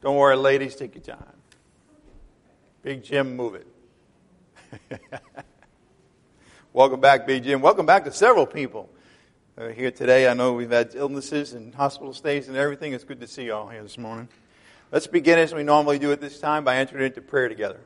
Don't worry, ladies, take your time. Big Jim, move it. Welcome back, Big Jim. Welcome back to several people here today. I know we've had illnesses and hospital stays and everything. It's good to see you all here this morning. Let's begin as we normally do at this time by entering into prayer together.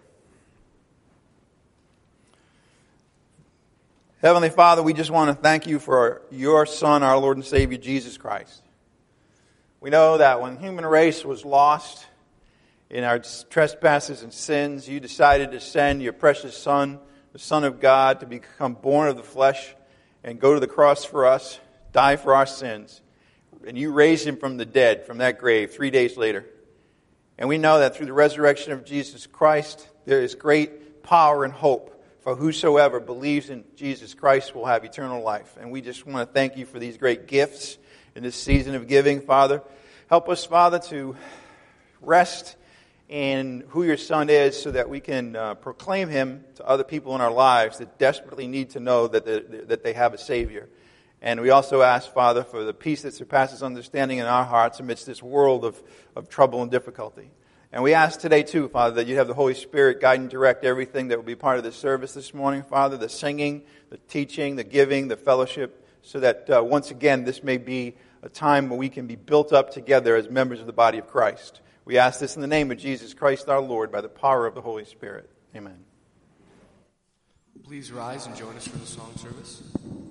Heavenly Father, we just want to thank you for your Son, our Lord and Savior, Jesus Christ. We know that when the human race was lost in our trespasses and sins, you decided to send your precious Son, the Son of God, to become born of the flesh and go to the cross for us, die for our sins. And you raised him from the dead, from that grave, 3 days later. And we know that through the resurrection of Jesus Christ, there is great power and hope for whosoever believes in Jesus Christ will have eternal life. And we just want to thank you for these great gifts in this season of giving, Father. Help us, Father, to rest in who your Son is so that we can proclaim him to other people in our lives that desperately need to know that they have a Savior. And we also ask, Father, for the peace that surpasses understanding in our hearts amidst this world of trouble and difficulty. And we ask today, too, Father, that you have the Holy Spirit guide and direct everything that will be part of this service this morning, Father, the singing, the teaching, the giving, the fellowship, so that once again this may be a time when we can be built up together as members of the body of Christ. We ask this in the name of Jesus Christ our Lord by the power of the Holy Spirit. Amen. Please rise and join us for the song service.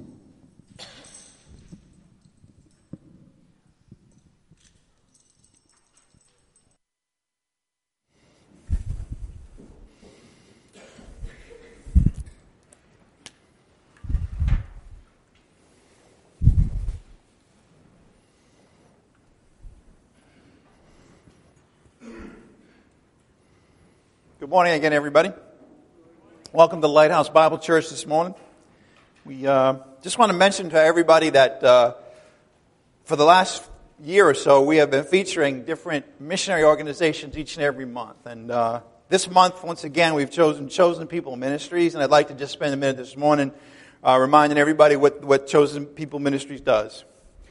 Good morning again, everybody. Welcome to Lighthouse Bible Church this morning. We just want to mention to everybody that for the last year or so, we have been featuring different missionary organizations each and every month. And this month, once again, we've chosen People Ministries, and I'd like to just spend a minute this morning reminding everybody what Chosen People Ministries does.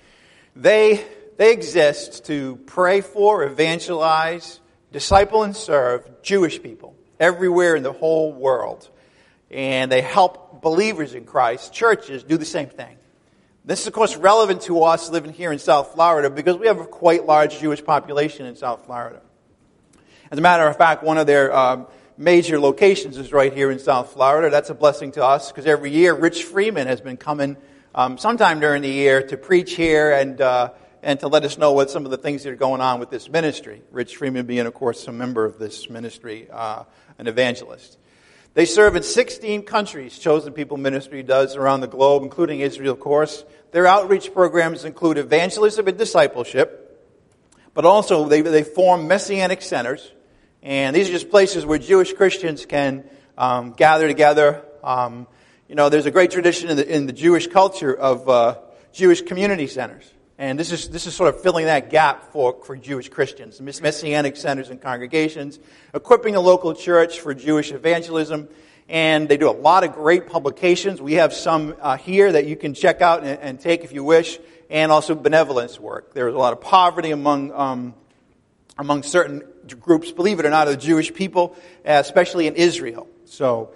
They exist to pray for, evangelize, disciple and serve Jewish people everywhere in the whole world. And they help believers in Christ, churches, do the same thing. This is, of course, relevant to us living here in South Florida because we have a quite large Jewish population in South Florida. As a matter of fact, one of their major locations is right here in South Florida. That's a blessing to us because every year Rich Freeman has been coming sometime during the year to preach here and to let us know what some of the things that are going on with this ministry. Rich Freeman being, of course, a member of this ministry, an evangelist. They serve in 16 countries, Chosen People Ministry does, around the globe, including Israel, of course. Their outreach programs include evangelism and discipleship, but also they form messianic centers. And these are just places where Jewish Christians can gather together. There's a great tradition in the Jewish culture of Jewish community centers. And this is sort of filling that gap for Jewish Christians, messianic centers and congregations, equipping the local church for Jewish evangelism. And they do a lot of great publications. We have some here that you can check out and take if you wish, and also benevolence work. There's a lot of poverty among certain groups, believe it or not, of the Jewish people, especially in Israel. So,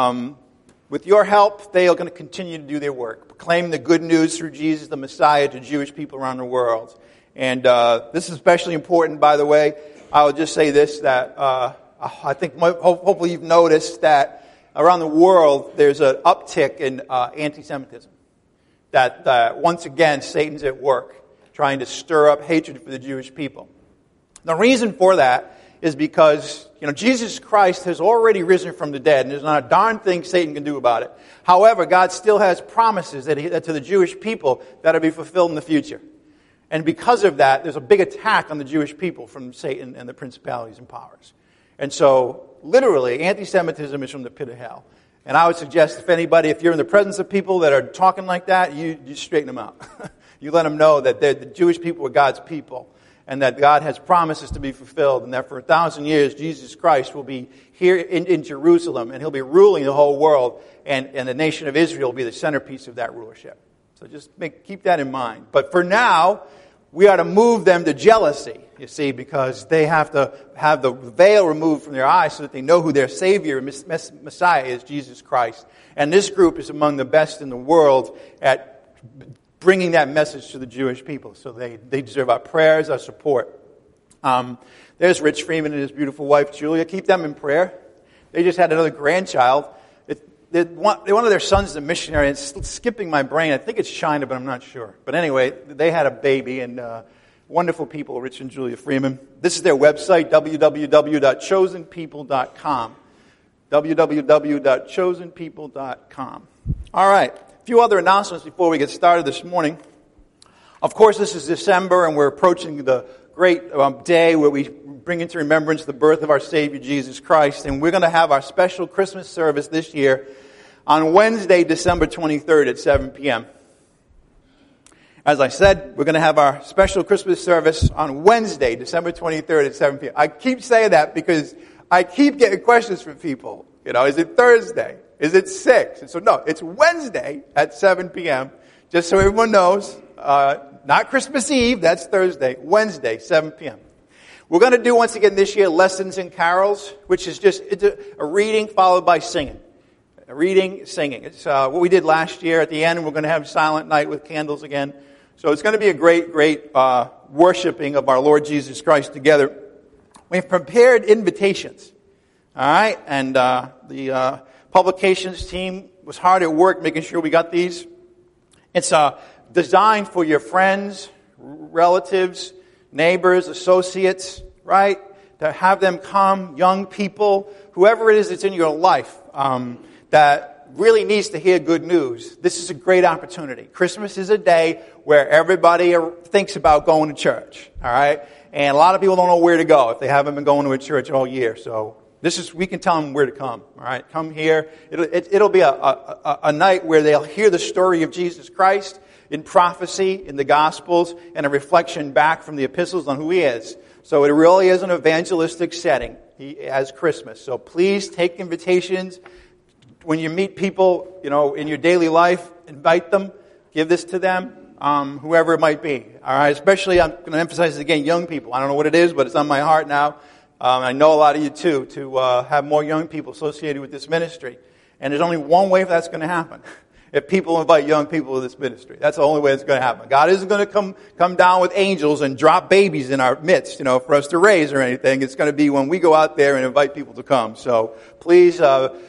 with your help, they are going to continue to do their work, proclaim the good news through Jesus, the Messiah, to Jewish people around the world. And this is especially important, by the way. I will just say this, that I think hopefully you've noticed that around the world there's an uptick in anti-Semitism. That once again, Satan's at work, trying to stir up hatred for the Jewish people. The reason for that is because, Jesus Christ has already risen from the dead, and there's not a darn thing Satan can do about it. However, God still has promises that to the Jewish people that will be fulfilled in the future. And because of that, there's a big attack on the Jewish people from Satan and the principalities and powers. And so, literally, anti-Semitism is from the pit of hell. And I would suggest if you're in the presence of people that are talking like that, you straighten them out. You let them know that the Jewish people are God's people, and that God has promises to be fulfilled, and that for 1,000 years, Jesus Christ will be here in Jerusalem, and he'll be ruling the whole world, and the nation of Israel will be the centerpiece of that rulership. So just keep that in mind. But for now, we are to move them to jealousy, you see, because they have to have the veil removed from their eyes so that they know who their Savior and Messiah is, Jesus Christ. And this group is among the best in the world at bringing that message to the Jewish people. So they deserve our prayers, our support. There's Rich Freeman and his beautiful wife, Julia. Keep them in prayer. They just had another grandchild. One of their sons is a missionary. It's skipping my brain. I think it's China, but I'm not sure. But anyway, they had a baby, and wonderful people, Rich and Julia Freeman. This is their website, www.chosenpeople.com. www.chosenpeople.com. All right, a few other announcements before we get started this morning. Of course, this is December, and we're approaching the great day where we bring into remembrance the birth of our Savior, Jesus Christ. And we're going to have our special Christmas service this year on Wednesday, December 23rd at 7 p.m. As I said, we're going to have our special Christmas service on Wednesday, December 23rd at 7 p.m. I keep saying that because I keep getting questions from people. You know, is it Thursday? Is it 6? And so, no, it's Wednesday at 7 p.m., just so everyone knows. Not Christmas Eve, that's Thursday. Wednesday, 7 p.m. We're going to do, once again this year, Lessons and Carols, which is just it's a reading followed by singing. A reading, singing. It's what we did last year. At the end, we're going to have Silent Night with candles again. So it's going to be a great worshiping of our Lord Jesus Christ together. We've prepared invitations. All right? And the publications team was hard at work making sure we got these. It's designed for your friends, relatives, neighbors, associates, right? To have them come, young people, whoever it is that's in your life that really needs to hear good news. This is a great opportunity. Christmas is a day where everybody thinks about going to church, all right? And a lot of people don't know where to go if they haven't been going to a church all year. So we can tell them where to come, all right? Come here. It'll be a night where they'll hear the story of Jesus Christ in prophecy, in the Gospels, and a reflection back from the epistles on who He is. So it really is an evangelistic setting as Christmas. So please take invitations. When you meet people, you know, in your daily life, invite them, give this to them, whoever it might be. All right, especially I'm going to emphasize it again, young people. I don't know what it is, but it's on my heart now. I know a lot of you too, to have more young people associated with this ministry. And there's only one way that's going to happen. If people invite young people to this ministry. That's the only way it's going to happen. God isn't going to come down with angels and drop babies in our midst, you know, for us to raise or anything. It's going to be when we go out there and invite people to come. So please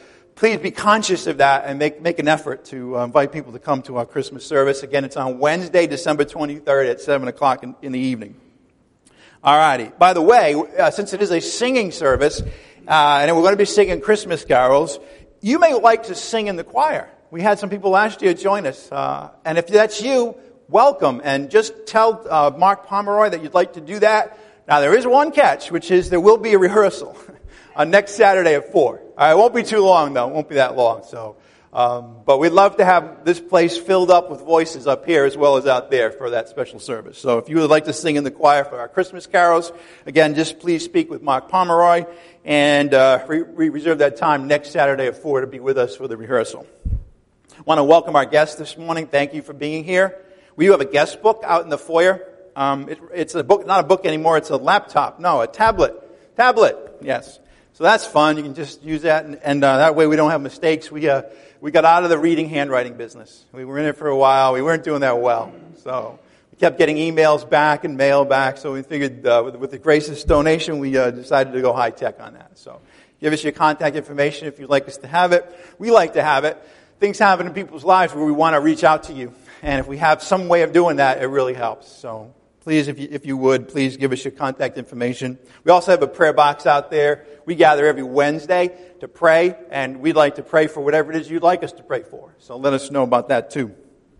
be conscious of that and make an effort to invite people to come to our Christmas service. Again, it's on Wednesday, December 23rd at 7 o'clock in the evening. All righty. By the way, since it is a singing service, and we're going to be singing Christmas carols, you may like to sing in the choir. We had some people last year join us. And if that's you, welcome. And just tell Mark Pomeroy that you'd like to do that. Now, there is one catch, which is there will be a rehearsal on next Saturday at 4. It won't be too long, though. It won't be that long. So, but we'd love to have this place filled up with voices up here as well as out there for that special service. So if you would like to sing in the choir for our Christmas carols, again, just please speak with Mark Pomeroy. And we reserve that time next Saturday at 4 to be with us for the rehearsal. I want to welcome our guests this morning. Thank you for being here. We do have a guest book out in the foyer. It's a book, not a book anymore. It's a laptop. No, a tablet. Tablet, yes. So that's fun. You can just use that, and that way we don't have mistakes. We got out of the reading handwriting business. We were in it for a while. We weren't doing that well. So we kept getting emails back and mail back. So we figured with the Grace's donation, we decided to go high tech on that. So give us your contact information if you'd like us to have it. We like to have it. Things happen in people's lives where we want to reach out to you. And if we have some way of doing that, it really helps. So please, if you would, please give us your contact information. We also have a prayer box out there. We gather every Wednesday to pray, and we'd like to pray for whatever it is you'd like us to pray for. So let us know about that too.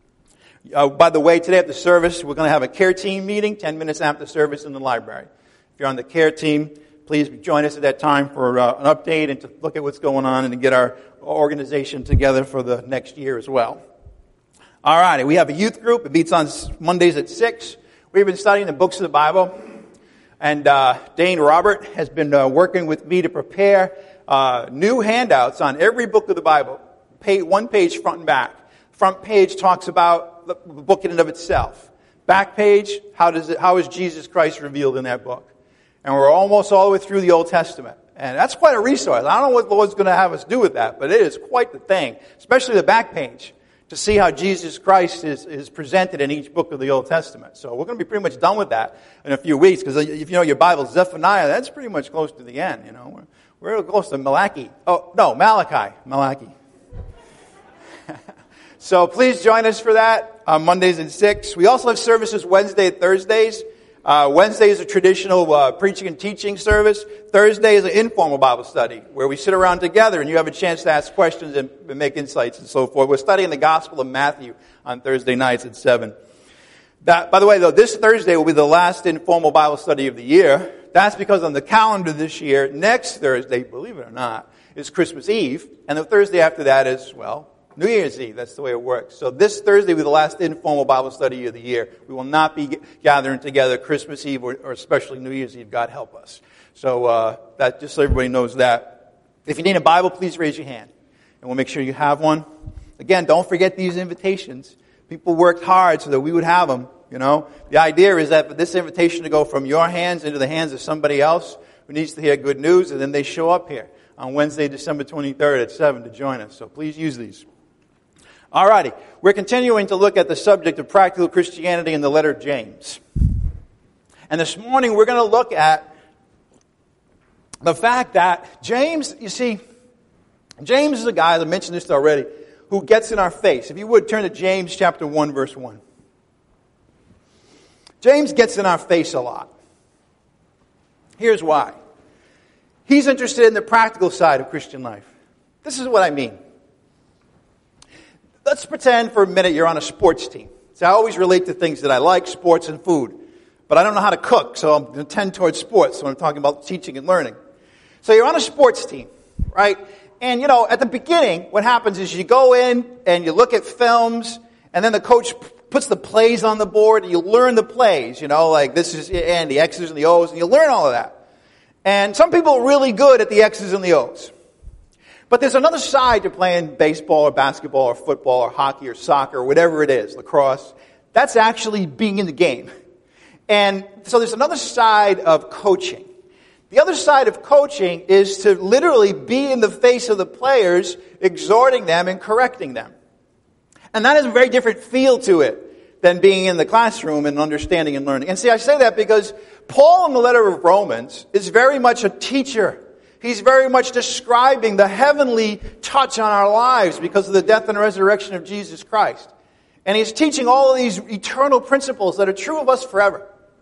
By the way, today at the service, we're going to have a care team meeting 10 minutes after service in the library. If you're on the care team, please join us at that time for an update and to look at what's going on and to get our organization together for the next year as well. All righty, we have a youth group. It meets on Mondays at 6. We've been studying the books of the Bible. And Dane Robert has been working with me to prepare new handouts on every book of the Bible. One page front and back. Front page talks about the book in and of itself. Back page, how is Jesus Christ revealed in that book? And we're almost all the way through the Old Testament. And that's quite a resource. I don't know what the Lord's going to have us do with that, but it is quite the thing, especially the back page, to see how Jesus Christ is presented in each book of the Old Testament. So we're going to be pretty much done with that in a few weeks, because if you know your Bible, Zephaniah, that's pretty much close to the end, you know. We're close to Malachi. Oh, no, Malachi. So please join us for that on Mondays at 6. We also have services Wednesday and Thursdays. Wednesday is a traditional preaching and teaching service. Thursday is an informal Bible study where we sit around together and you have a chance to ask questions and make insights and so forth. We're studying the Gospel of Matthew on Thursday nights at 7. By the way, though, this Thursday will be the last informal Bible study of the year. That's because on the calendar this year, next Thursday, believe it or not, is Christmas Eve. And the Thursday after that is, well, New Year's Eve. That's the way it works. So this Thursday will be the last informal Bible study of the year. We will not be gathering together Christmas Eve or especially New Year's Eve. God help us. So that just so everybody knows that. If you need a Bible, please raise your hand, and we'll make sure you have one. Again, don't forget these invitations. People worked hard so that we would have them. You know, the idea is that for this invitation to go from your hands into the hands of somebody else who needs to hear good news, and then they show up here on Wednesday, December 23rd at 7 to join us. So please use these. Alrighty, we're continuing to look at the subject of practical Christianity in the letter of James. And this morning we're going to look at the fact that James, you see, James is a guy, I mentioned this already, who gets in our face. If you would, turn to James chapter 1, verse 1. James gets in our face a lot. Here's why. He's interested in the practical side of Christian life. This is what I mean. Let's pretend for a minute you're on a sports team. See, I always relate to things that I like, sports and food. But I don't know how to cook, so I'm going to tend towards sports when I'm talking about teaching and learning. So you're on a sports team, right? And, you know, at the beginning, what happens is you go in and you look at films, and then the coach puts the plays on the board, and you learn the plays, you know, like this is, and the X's and the O's, and you learn all of that. And some people are really good at the X's and the O's. But there's another side to playing baseball or basketball or football or hockey or soccer or whatever it is, lacrosse. That's actually being in the game. And so there's another side of coaching. The other side of coaching is to literally be in the face of the players, exhorting them and correcting them. And that has a very different feel to it than being in the classroom and understanding and learning. And see, I say that because Paul in the letter of Romans is very much a teacher. He's very much describing the heavenly touch on our lives because of the death and resurrection of Jesus Christ. And he's teaching all of these eternal principles that are true of us forever.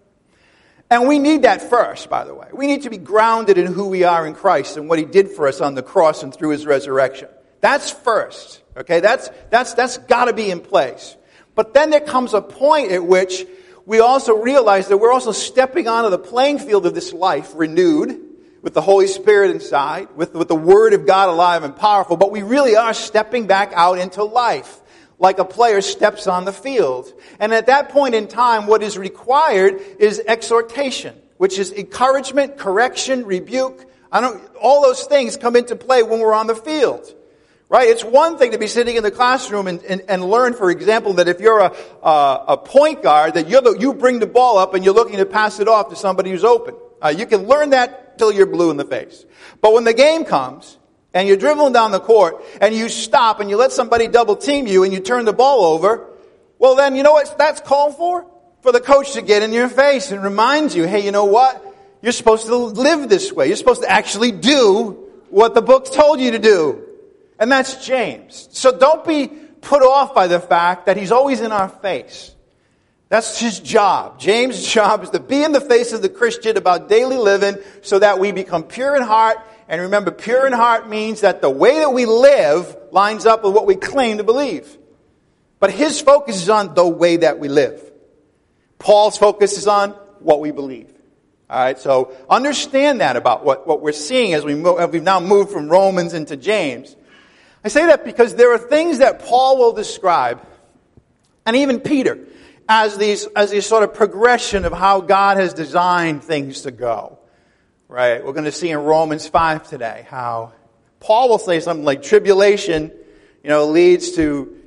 And we need that first, by the way. We need to be grounded in who we are in Christ and what he did for us on the cross and through his resurrection. That's first. Okay, that's got to be in place. But then there comes a point at which we also realize that we're also stepping onto the playing field of this life, renewed, with the Holy Spirit inside, with the Word of God alive and powerful, but we really are stepping back out into life, like a player steps on the field. And at that point in time, what is required is exhortation, which is encouragement, correction, rebuke. All those things come into play when we're on the field. Right? It's one thing to be sitting in the classroom and learn, for example, that if you're a point guard, that you bring the ball up and you're looking to pass it off to somebody who's open. You can learn that till you're blue in the face. But when the game comes, and you're dribbling down the court, and you stop, and you let somebody double team you, and you turn the ball over, well then, you know what that's called for? For the coach to get in your face and remind you, hey, you know what? You're supposed to live this way. You're supposed to actually do what the book told you to do. And that's James. So don't be put off by the fact that he's always in our face. That's his job. James' job is to be in the face of the Christian about daily living so that we become pure in heart. And remember, pure in heart means that the way that we live lines up with what we claim to believe. But his focus is on the way that we live. Paul's focus is on what we believe. All right, so understand that about what we're seeing as we've now moved from Romans into James. I say that because there are things that Paul will describe, and even Peter, as these sort of progression of how God has designed things to go. Right? We're going to see in Romans 5 today how Paul will say something like tribulation, leads to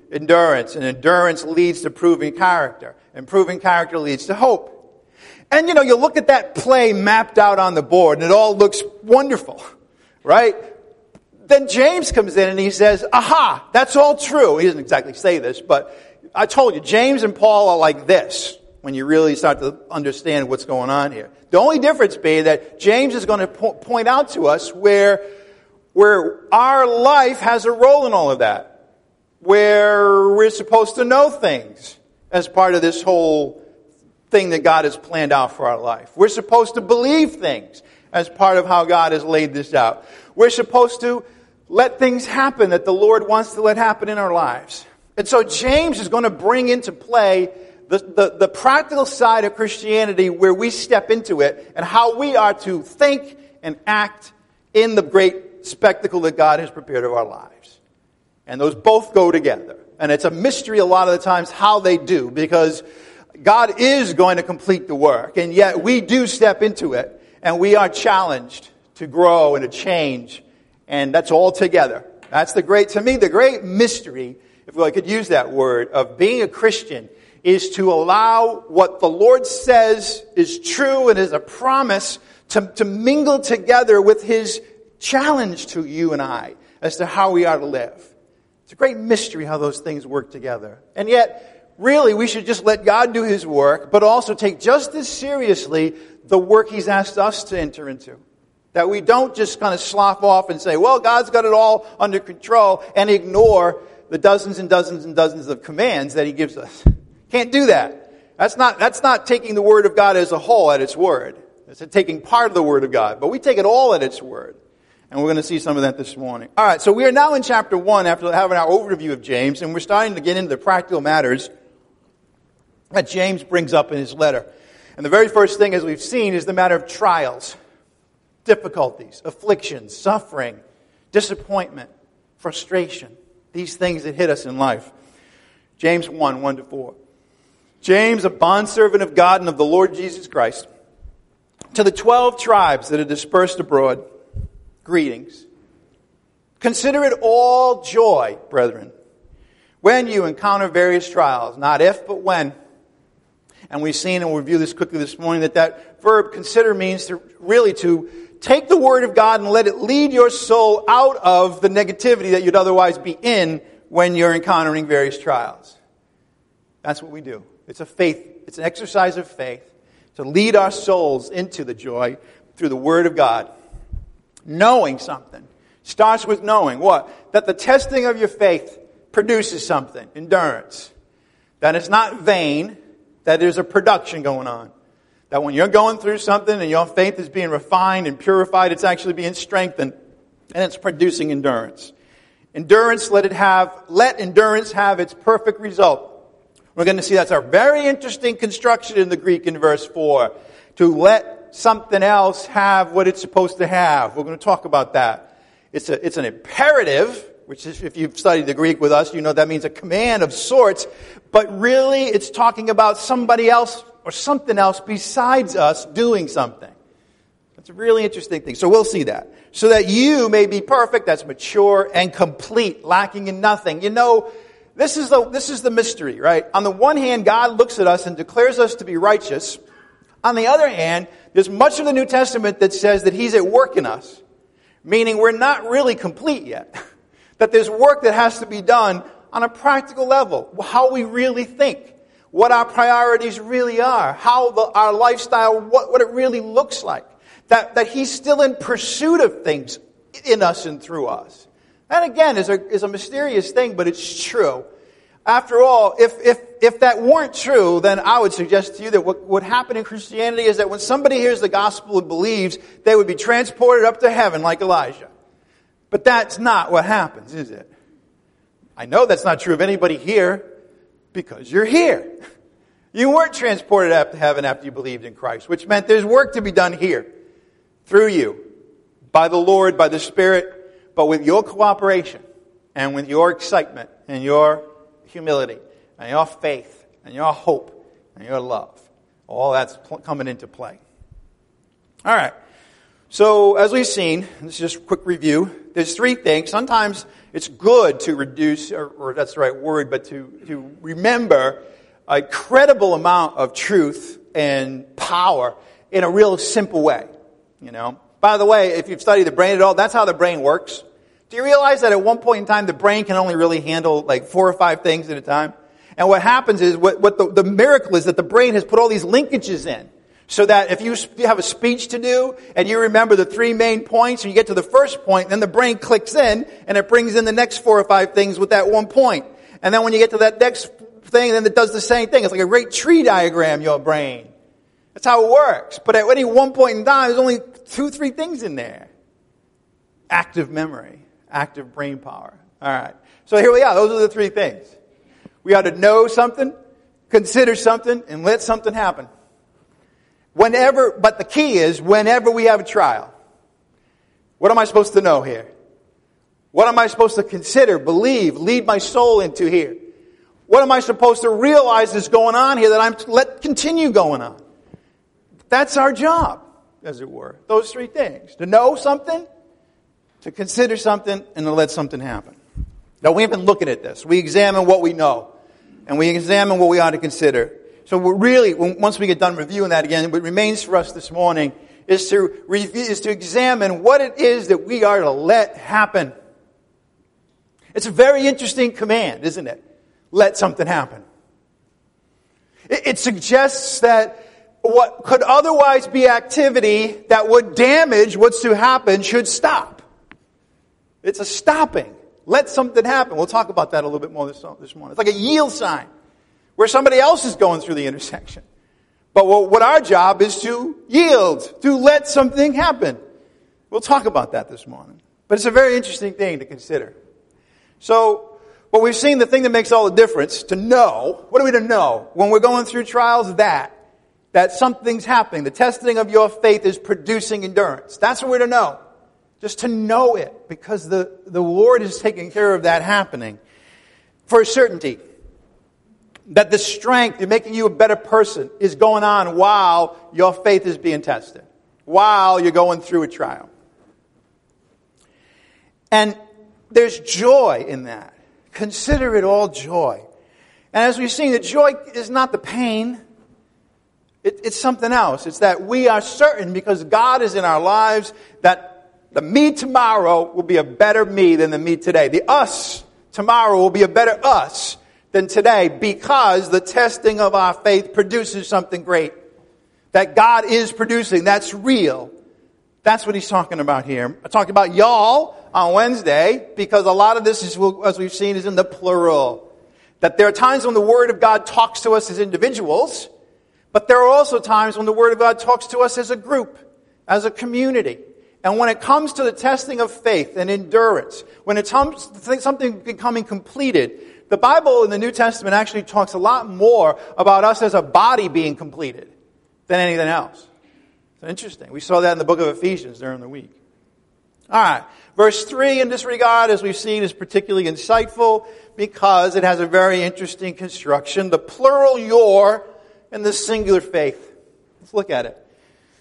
endurance, and endurance leads to proving character, and proving character leads to hope. And you look at that play mapped out on the board, and it all looks wonderful, right? Then James comes in and he says, aha, that's all true. He doesn't exactly say this, but I told you, James and Paul are like this when you really start to understand what's going on here. The only difference being that James is going to point out to us where our life has a role in all of that, where we're supposed to know things as part of this whole thing that God has planned out for our life. We're supposed to believe things as part of how God has laid this out. We're supposed to let things happen that the Lord wants to let happen in our lives. And so James is going to bring into play the practical side of Christianity where we step into it and how we are to think and act in the great spectacle that God has prepared of our lives. And those both go together. And it's a mystery a lot of the times how they do, because God is going to complete the work, and yet we do step into it, and we are challenged to grow and to change, and that's all together. That's the great mystery, if I could use that word, of being a Christian, is to allow what the Lord says is true and is a promise to mingle together with His challenge to you and I as to how we are to live. It's a great mystery how those things work together. And yet, really, we should just let God do His work, but also take just as seriously the work He's asked us to enter into. That we don't just kind of slough off and say, well, God's got it all under control, and ignore the dozens and dozens and dozens of commands that He gives us. Can't do that. That's not taking the Word of God as a whole at its word. It's taking part of the Word of God. But we take it all at its word. And we're going to see some of that this morning. All right, so we are now in chapter 1 after having our overview of James, and we're starting to get into the practical matters that James brings up in his letter. And the very first thing, as we've seen, is the matter of trials, difficulties, afflictions, suffering, disappointment, frustration, these things that hit us in life. James 1, 1-4. James, a bondservant of God and of the Lord Jesus Christ, to the 12 tribes that are dispersed abroad, greetings. Consider it all joy, brethren, when you encounter various trials, not if, but when. And we've seen, and we'll review this quickly this morning, that verb consider means to take the Word of God and let it lead your soul out of the negativity that you'd otherwise be in when you're encountering various trials. That's what we do. It's an exercise of faith to lead our souls into the joy through the Word of God. Knowing something starts with knowing what? That the testing of your faith produces something, endurance. That it's not vain, that there's a production going on. That when you're going through something and your faith is being refined and purified, it's actually being strengthened, and it's producing endurance. Endurance, let endurance have its perfect result. We're going to see that's a very interesting construction in the Greek in verse 4. To let something else have what it's supposed to have. We're going to talk about that. It's an imperative, which is, if you've studied the Greek with us, you know that means a command of sorts. But really, it's talking about somebody else or something else besides us doing something. That's a really interesting thing. So we'll see that. So that you may be perfect, that's mature and complete, lacking in nothing. You know, this is the mystery, right? On the one hand, God looks at us and declares us to be righteous. On the other hand, there's much of the New Testament that says that He's at work in us. Meaning we're not really complete yet. That there's work that has to be done on a practical level. How we really think. What our priorities really are. How our lifestyle, what it really looks like. That He's still in pursuit of things in us and through us. That again is a mysterious thing, but it's true. After all, if that weren't true, then I would suggest to you that what would happen in Christianity is that when somebody hears the gospel and believes, they would be transported up to heaven like Elijah. But that's not what happens, is it? I know that's not true of anybody here because you're here. You weren't transported up to heaven after you believed in Christ, which meant there's work to be done here through you, by the Lord, by the Spirit, but with your cooperation and with your excitement and your humility, and your faith, and your hope, and your love. All that's coming into play. All right. So, as we've seen, this is just a quick review, there's three things. Sometimes it's good to reduce, or that's the right word, but to remember a credible amount of truth and power in a real simple way. You know. By the way, if you've studied the brain at all, that's how the brain works. Do you realize that at one point in time, the brain can only really handle like 4 or 5 things at a time? And what happens is, the miracle is that the brain has put all these linkages in. So that if you have a speech to do, and you remember the 3 main points, and you get to the first point, then the brain clicks in, and it brings in the next 4 or 5 things with that one point. And then when you get to that next thing, then it does the same thing. It's like a great tree diagram, your brain. That's how it works. But at any one point in time, there's only 2, 3 things in there. Active memory. Active brain power. All right. So here we are. Those are the 3 things. We ought to know something, consider something, and let something happen. But the key is, whenever we have a trial, what am I supposed to know here? What am I supposed to consider, believe, lead my soul into here? What am I supposed to realize is going on here that I'm to let continue going on? That's our job, as it were. Those 3 things. To know something, to consider something, and to let something happen. Now, we've been looking at this. We examine what we know, and we examine what we ought to consider. So we're really, once we get done reviewing that again, what remains for us this morning is to examine what it is that we are to let happen. It's a very interesting command, isn't it? Let something happen. It suggests that what could otherwise be activity that would damage what's to happen should stop. It's a stopping. Let something happen. We'll talk about that a little bit more this morning. It's like a yield sign, where somebody else is going through the intersection. But what our job is to yield, to let something happen. We'll talk about that this morning. But it's a very interesting thing to consider. So, what we've seen, the thing that makes all the difference, to know, what are we to know? When we're going through trials, that something's happening. The testing of your faith is producing endurance. That's what we're to know. Just to know it, because the Lord is taking care of that happening. For certainty. That the strength in making you a better person is going on while your faith is being tested. While you're going through a trial. And there's joy in that. Consider it all joy. And as we've seen, the joy is not the pain. It's something else. It's that we are certain, because God is in our lives, that the me tomorrow will be a better me than the me today. The us tomorrow will be a better us than today, because the testing of our faith produces something great. That God is producing. That's real. That's what he's talking about here. I talked about y'all on Wednesday, because a lot of this, is, as we've seen, is in the plural. That there are times when the Word of God talks to us as individuals, but there are also times when the Word of God talks to us as a group, as a community. And when it comes to the testing of faith and endurance, when it comes to something becoming completed, the Bible in the New Testament actually talks a lot more about us as a body being completed than anything else. It's interesting. We saw that in the book of Ephesians during the week. All right. Verse 3 in this regard, as we've seen, is particularly insightful because it has a very interesting construction. The plural your and the singular faith. Let's look at it.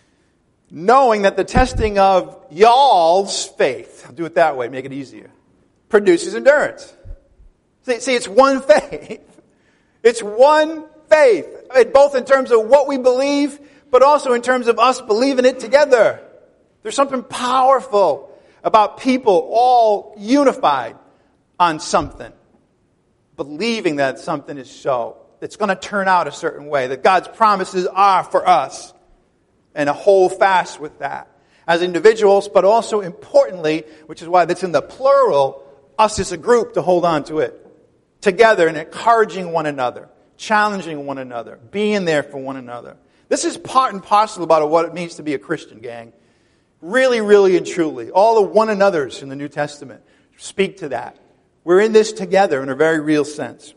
Knowing that the testing of y'all's faith, I'll do it that way, make it easier, produces endurance. See, it's one faith. It's one faith, both in terms of what we believe, but also in terms of us believing it together. There's something powerful about people all unified on something, believing that something is so, it's going to turn out a certain way, that God's promises are for us, and to hold fast with that as individuals, but also importantly, which is why that's in the plural, us as a group to hold on to it together and encouraging one another, challenging one another, being there for one another. This is part and parcel about what it means to be a Christian, gang. Really, really and truly. All the one another's in the New Testament speak to that. We're in this together in a very real sense.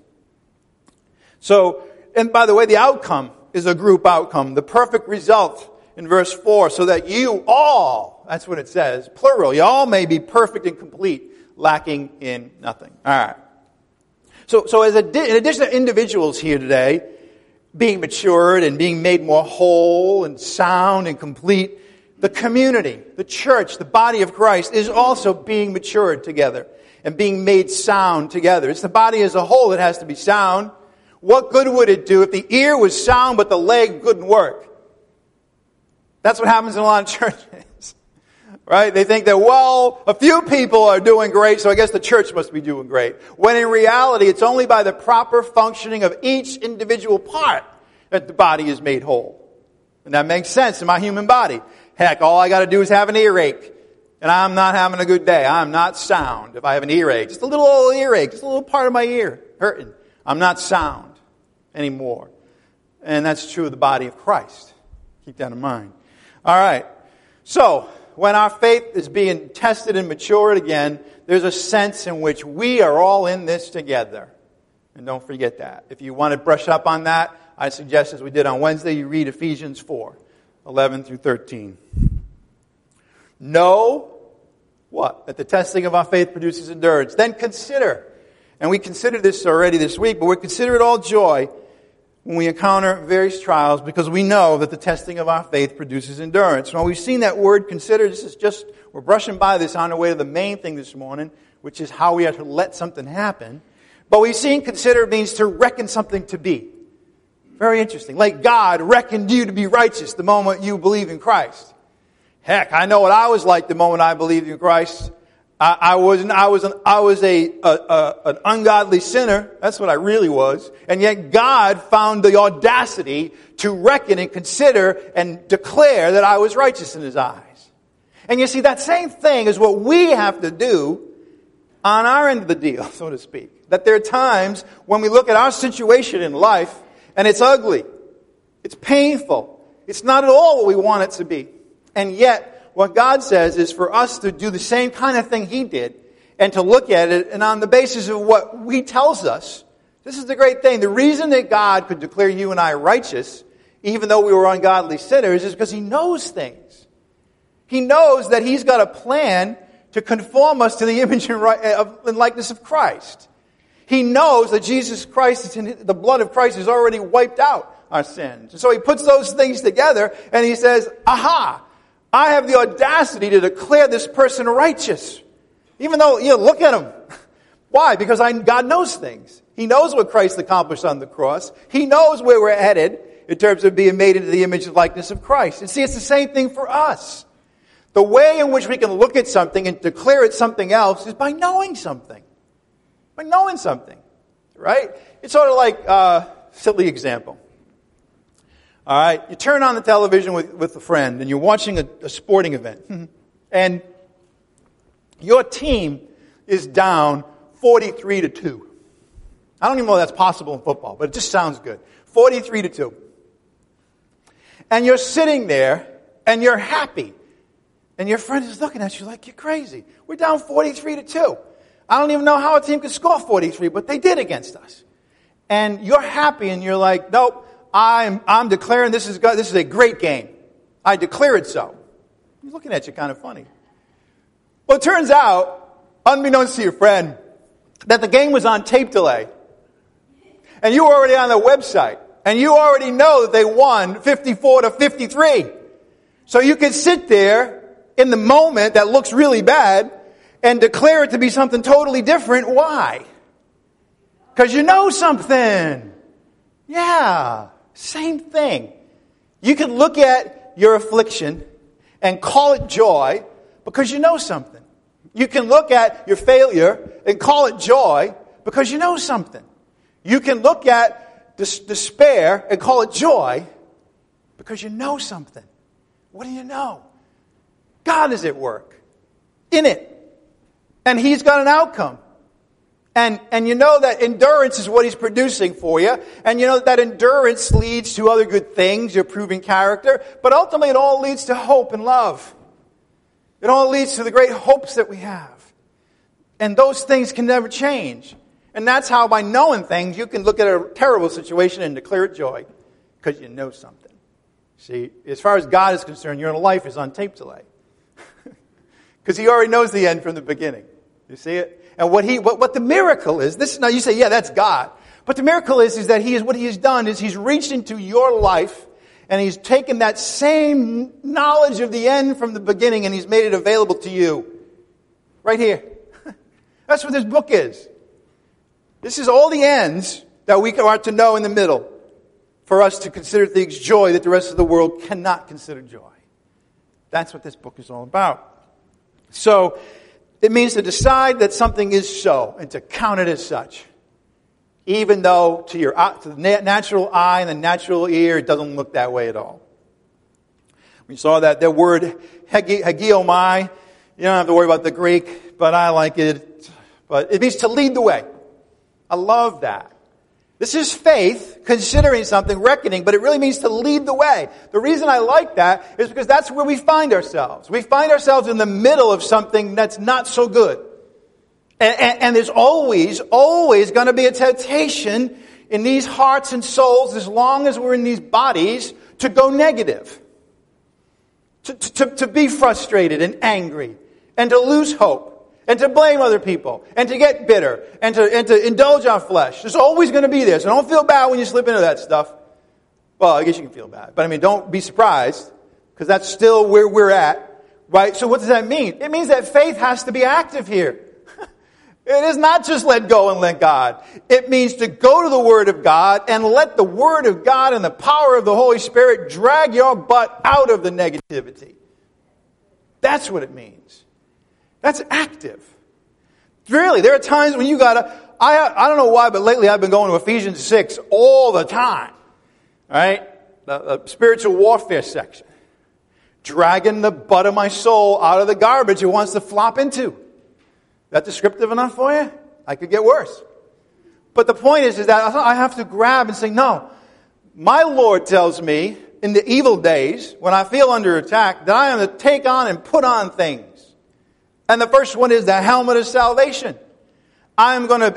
So, and by the way, the outcome is a group outcome. The perfect result in verse 4, so that you all, that's what it says, plural, you all may be perfect and complete, lacking in nothing. All right. So in addition to individuals here today being matured and being made more whole and sound and complete, The community, the church, the body of Christ is also being matured together and being made sound together. It's the body as a whole that has to be sound. What good would it do if the ear was sound but the leg couldn't work? That's what happens in a lot of churches. Right? They think that, well, a few people are doing great, so I guess the church must be doing great. When in reality, it's only by the proper functioning of each individual part that the body is made whole. And that makes sense in my human body. Heck, all I got to do is have an earache, and I'm not having a good day. I'm not sound if I have an earache. Just a little old earache, just a little part of my ear hurting. I'm not sound anymore. And that's true of the body of Christ. Keep that in mind. All right. So, when our faith is being tested and matured again, there's a sense in which we are all in this together. And don't forget that. If you want to brush up on that, I suggest, as we did on Wednesday, you read Ephesians 4, 11 through 13. Know what? That the testing of our faith produces endurance. Then consider, and we considered this already this week, but we consider it all joy when we encounter various trials, because we know that the testing of our faith produces endurance. Now, we've seen that word consider. This is just, we're brushing by this on our way to the main thing this morning, which is how we have to let something happen. But we've seen consider means to reckon something to be. Very interesting. Like God reckoned you to be righteous the moment you believe in Christ. Heck, I know what I was like the moment I believed in Christ. I was an ungodly sinner. That's what I really was. And yet God found the audacity to reckon and consider and declare that I was righteous in His eyes. And you see, that same thing is what we have to do on our end of the deal, so to speak. That there are times when we look at our situation in life and it's ugly. It's painful. It's not at all what we want it to be. And yet, what God says is for us to do the same kind of thing He did and to look at it, and on the basis of what He tells us, this is the great thing. The reason that God could declare you and I righteous, even though we were ungodly sinners, is because He knows things. He knows that He's got a plan to conform us to the image and likeness of Christ. He knows that Jesus Christ, the blood of Christ has already wiped out our sins. And so He puts those things together and He says, aha, I have the audacity to declare this person righteous. Even though, look at him. Why? Because God knows things. He knows what Christ accomplished on the cross. He knows where we're headed in terms of being made into the image and likeness of Christ. And see, it's the same thing for us. The way in which we can look at something and declare it something else is by knowing something. By knowing something. Right? It's sort of like, silly example. All right, you turn on the television with a friend and you're watching a sporting event. And your team is down 43-2. I don't even know if that's possible in football, but it just sounds good. 43-2. And you're sitting there and you're happy. And your friend is looking at you like you're crazy. We're down 43-2. I don't even know how a team could score 43, but they did against us. And you're happy and you're like, nope. I'm declaring this is a great game. I declare it so. He's looking at you kind of funny. Well, it turns out, unbeknownst to your friend, that the game was on tape delay. And you were already on the website. And you already know that they won 54-53. So you can sit there in the moment that looks really bad and declare it to be something totally different. Why? Because you know something. Yeah. Same thing. You can look at your affliction and call it joy because you know something. You can look at your failure and call it joy because you know something. You can look at despair and call it joy because you know something. What do you know? God is at work in it. And He's got an outcome. And you know that endurance is what He's producing for you. And you know that endurance leads to other good things, your proven character. But ultimately it all leads to hope and love. It all leads to the great hopes that we have. And those things can never change. And that's how by knowing things you can look at a terrible situation and declare it joy. Because you know something. See, as far as God is concerned, your life is on tape delay. Because He already knows the end from the beginning. You see it? And what the miracle is, now you say, yeah, that's God. But the miracle is that what He has done is He's reached into your life And He's taken that same knowledge of the end from the beginning and He's made it available to you. Right here. That's what this book is. This is all the ends that we are to know in the middle for us to consider things joy that the rest of the world cannot consider joy. That's what this book is all about. So, it means to decide that something is so and to count it as such. Even though to the natural eye and the natural ear, it doesn't look that way at all. We saw that the word hagiomai, you don't have to worry about the Greek, but I like it. But it means to lead the way. I love that. This is faith, considering something, reckoning, but it really means to lead the way. The reason I like that is because that's where we find ourselves. We find ourselves in the middle of something that's not so good. And there's always going to be a temptation in these hearts and souls, as long as we're in these bodies, to go negative. To be frustrated and angry, and to lose hope. And to blame other people, and to get bitter, and to indulge our flesh. There's always going to be this. So don't feel bad when you slip into that stuff. Well, I guess you can feel bad. But don't be surprised, because that's still where we're at. Right? So what does that mean? It means that faith has to be active here. It is not just let go and let God. It means to go to the Word of God and let the Word of God and the power of the Holy Spirit drag your butt out of the negativity. That's what it means. That's active. Really, there are times when you gotta, I don't know why, but lately I've been going to Ephesians 6 all the time. Right? The spiritual warfare section. Dragging the butt of my soul out of the garbage it wants to flop into. That descriptive enough for you? I could get worse. But the point is that I have to grab and say, no, my Lord tells me in the evil days, when I feel under attack, that I am to take on and put on things. And the first one is the helmet of salvation. I am going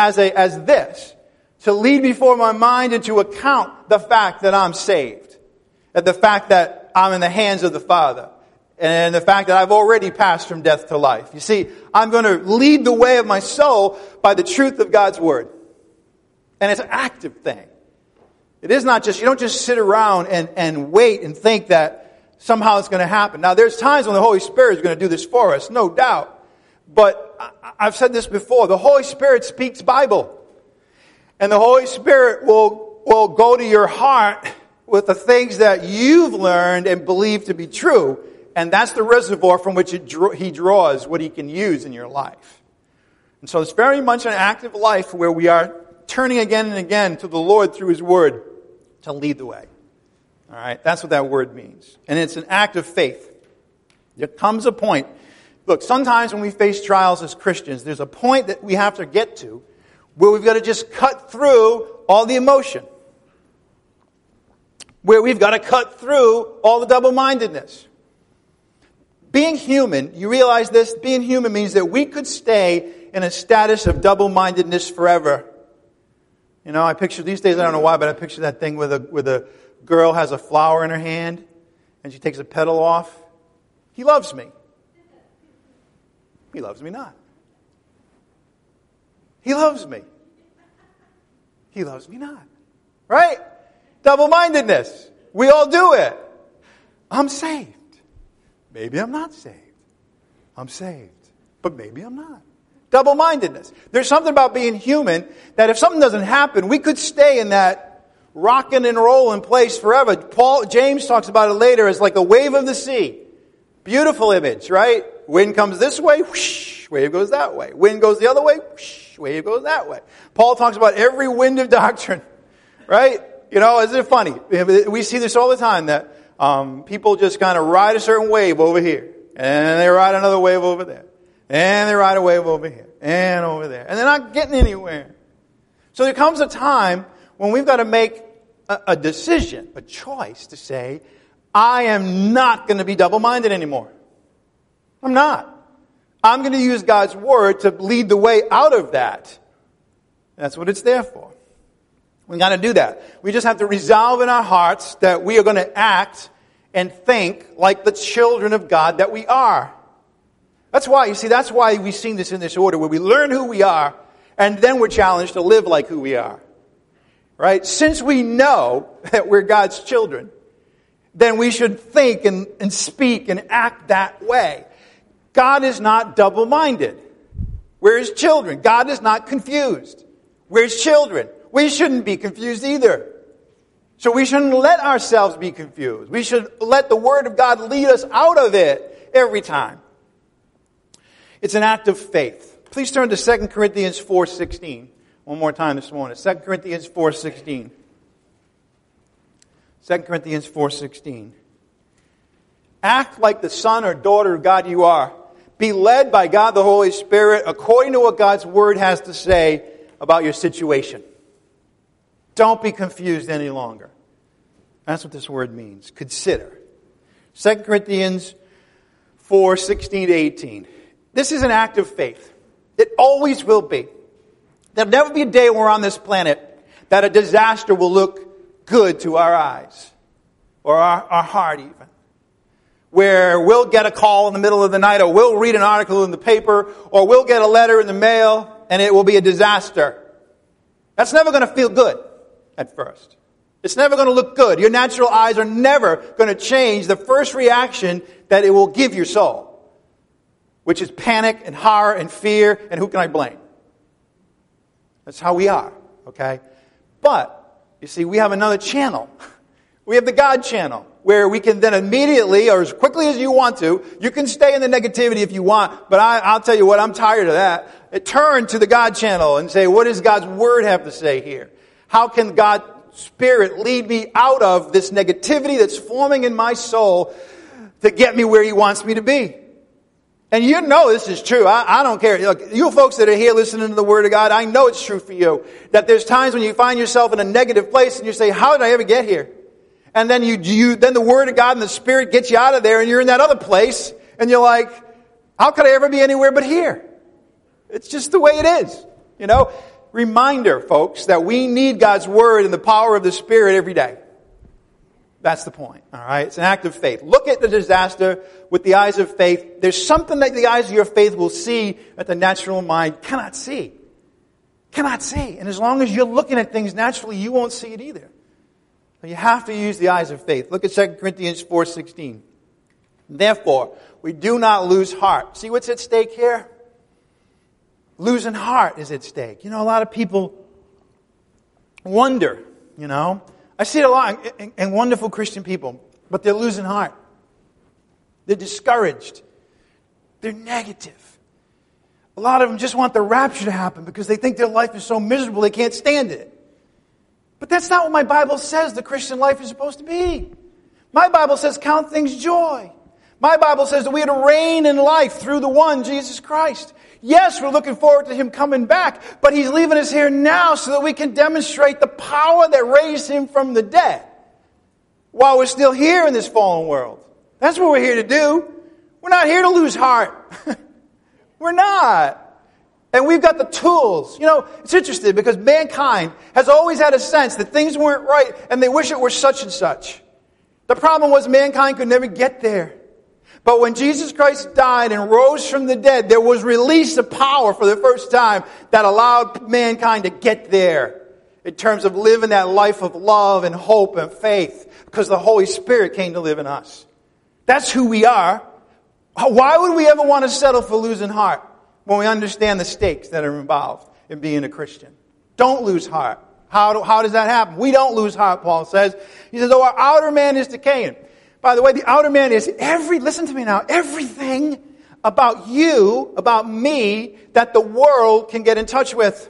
to, to lead before my mind and to account the fact that I'm saved. And the fact that I'm in the hands of the Father. And the fact that I've already passed from death to life. You see, I'm going to lead the way of my soul by the truth of God's Word. And it's an active thing. It is not just, you don't just sit around and wait and think that somehow it's going to happen. Now, there's times when the Holy Spirit is going to do this for us, no doubt. But I've said this before, the Holy Spirit speaks Bible. And the Holy Spirit will go to your heart with the things that you've learned and believe to be true. And that's the reservoir from which He draws what He can use in your life. And so it's very much an active life where we are turning again and again to the Lord through His Word to lead the way. All right, that's what that word means. And it's an act of faith. There comes a point. Look, sometimes when we face trials as Christians, there's a point that we have to get to where we've got to just cut through all the emotion. Where we've got to cut through all the double-mindedness. Being human, you realize this? Being human means that we could stay in a status of double-mindedness forever. You know, I picture, these days, I don't know why, but I picture that thing with a girl has a flower in her hand and she takes a petal off. He loves me. He loves me not. He loves me. He loves me not. Right? Double-mindedness. We all do it. I'm saved. Maybe I'm not saved. I'm saved. But maybe I'm not. Double-mindedness. There's something about being human that if something doesn't happen, we could stay in that rocking and rolling place forever. James talks about it later as like a wave of the sea. Beautiful image, right? Wind comes this way, whoosh, wave goes that way. Wind goes the other way, whoosh, wave goes that way. Paul talks about every wind of doctrine, right? You know, isn't it funny? We see this all the time that people just kind of ride a certain wave over here, and they ride another wave over there, and they ride a wave over here, and over there, and they're not getting anywhere. So there comes a time when we've got to make a decision, a choice to say, I am not going to be double-minded anymore. I'm not. I'm going to use God's Word to lead the way out of that. That's what it's there for. We've got to do that. We just have to resolve in our hearts that we are going to act and think like the children of God that we are. That's why, you see, that's why we've seen this in this order, where we learn who we are, and then we're challenged to live like who we are. Right? Since we know that we're God's children, then we should think and speak and act that way. God is not double-minded. We're His children. God is not confused. We're His children. We shouldn't be confused either. So we shouldn't let ourselves be confused. We should let the Word of God lead us out of it every time. It's an act of faith. Please turn to 2 Corinthians 4:16. One more time this morning. 2 Corinthians 4:16. 2 Corinthians 4:16. Act like the son or daughter of God you are. Be led by God the Holy Spirit according to what God's Word has to say about your situation. Don't be confused any longer. That's what this word means. Consider. 2 Corinthians 4:16-18. This is an act of faith. It always will be. There'll never be a day when we're on this planet that a disaster will look good to our eyes. Or our heart even. Where we'll get a call in the middle of the night, or we'll read an article in the paper, or we'll get a letter in the mail, and it will be a disaster. That's never going to feel good at first. It's never going to look good. Your natural eyes are never going to change the first reaction that it will give your soul, which is panic and horror and fear, and who can I blame? That's how we are, okay? But, you see, we have another channel. We have the God channel, where we can then immediately, or as quickly as you want to, you can stay in the negativity if you want, but I'll tell you what, I'm tired of that. Turn to the God channel and say, what does God's Word have to say here? How can God's Spirit lead me out of this negativity that's forming in my soul to get me where He wants me to be? And you know this is true. I don't care. Look, you folks that are here listening to the Word of God, I know it's true for you. That there's times when you find yourself in a negative place and you say, how did I ever get here? And then then the Word of God and the Spirit gets you out of there and you're in that other place and you're like, how could I ever be anywhere but here? It's just the way it is. You know? Reminder, folks, that we need God's Word and the power of the Spirit every day. That's the point. All right? It's an act of faith. Look at the disaster with the eyes of faith. There's something that the eyes of your faith will see that the natural mind cannot see. Cannot see. And as long as you're looking at things naturally, you won't see it either. So you have to use the eyes of faith. Look at 2 Corinthians 4:16. Therefore, we do not lose heart. See what's at stake here? Losing heart is at stake. You know, a lot of people wonder, you know. I see it a lot in wonderful Christian people, but they're losing heart. They're discouraged. They're negative. A lot of them just want the rapture to happen because they think their life is so miserable they can't stand it. But that's not what my Bible says the Christian life is supposed to be. My Bible says count things joy. My Bible says that we are to reign in life through the one, Jesus Christ. Yes, we're looking forward to Him coming back, but He's leaving us here now so that we can demonstrate the power that raised Him from the dead while we're still here in this fallen world. That's what we're here to do. We're not here to lose heart. We're not. And we've got the tools. You know, it's interesting because mankind has always had a sense that things weren't right and they wish it were such and such. The problem was mankind could never get there. But when Jesus Christ died and rose from the dead, there was release of power for the first time that allowed mankind to get there in terms of living that life of love and hope and faith because the Holy Spirit came to live in us. That's who we are. Why would we ever want to settle for losing heart when we understand the stakes that are involved in being a Christian? Don't lose heart. How does that happen? We don't lose heart, Paul says. He says, oh, our outer man is decaying. By the way, the outer man is listen to me now, everything about you, about me, that the world can get in touch with.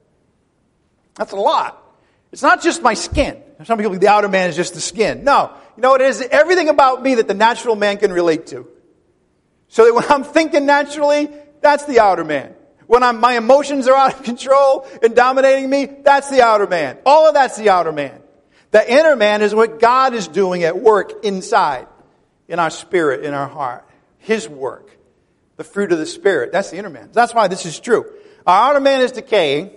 That's a lot. It's not just my skin. Some people think the outer man is just the skin. No. You know what it is? Everything about me that the natural man can relate to. So that when I'm thinking naturally, that's the outer man. When my emotions are out of control and dominating me, that's the outer man. All of that's the outer man. The inner man is what God is doing at work inside, in our spirit, in our heart. His work. The fruit of the Spirit. That's the inner man. That's why this is true. Our outer man is decaying.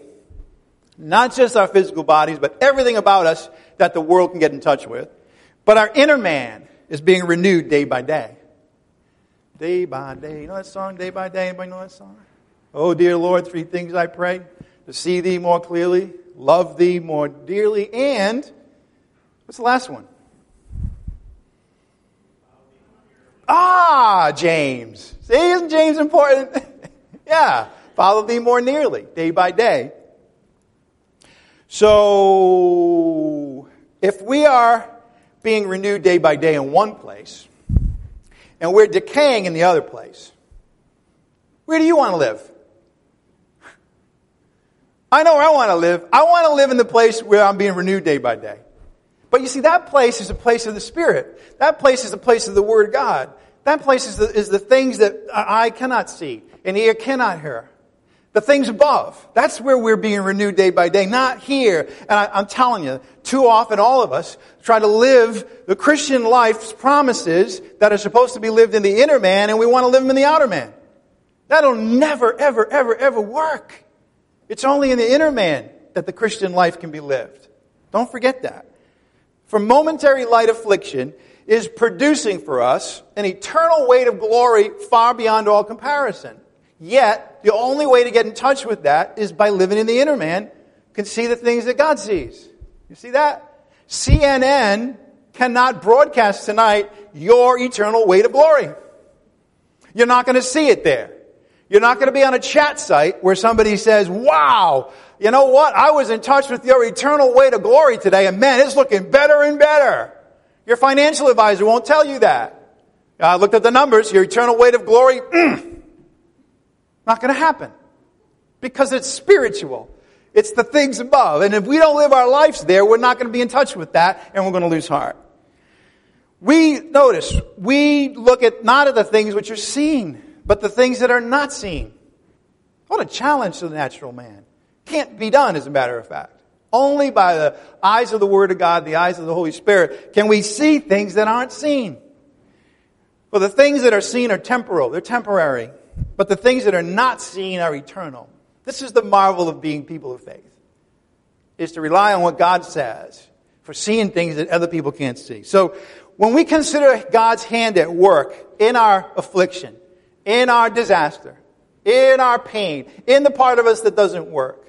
Not just our physical bodies, but everything about us that the world can get in touch with. But our inner man is being renewed day by day. Day by day. You know that song, Day by Day? Anybody know that song? Oh, dear Lord, 3 things I pray. To see Thee more clearly, love Thee more dearly, and what's the last one? James. See, isn't James important? Yeah. Follow thee more nearly, day by day. So, if we are being renewed day by day in one place, and we're decaying in the other place, where do you want to live? I know where I want to live. I want to live in the place where I'm being renewed day by day. But you see, that place is a place of the Spirit. That place is a place of the Word of God. That place is the things that eye cannot see and ear cannot hear. The things above. That's where we're being renewed day by day, not here. And I'm telling you, too often all of us try to live the Christian life's promises that are supposed to be lived in the inner man, and we want to live them in the outer man. That'll never, ever, ever, ever work. It's only in the inner man that the Christian life can be lived. Don't forget that. For momentary light affliction is producing for us an eternal weight of glory far beyond all comparison. Yet, the only way to get in touch with that is by living in the inner man, can see the things that God sees. You see that? CNN cannot broadcast tonight your eternal weight of glory. You're not going to see it there. You're not going to be on a chat site where somebody says, wow, you know what? I was in touch with your eternal weight of glory today, and man, it's looking better and better. Your financial advisor won't tell you that. I looked at the numbers, your eternal weight of glory, not going to happen. Because it's spiritual. It's the things above. And if we don't live our lives there, we're not going to be in touch with that, and we're going to lose heart. We look at not at the things which are seen, but the things that are not seen. What a challenge to the natural man. Can't be done, as a matter of fact. Only by the eyes of the Word of God, the eyes of the Holy Spirit, can we see things that aren't seen. For the things that are seen are temporal. They're temporary. But the things that are not seen are eternal. This is the marvel of being people of faith. Is to rely on what God says for seeing things that other people can't see. So when we consider God's hand at work in our affliction, in our disaster, in our pain, in the part of us that doesn't work,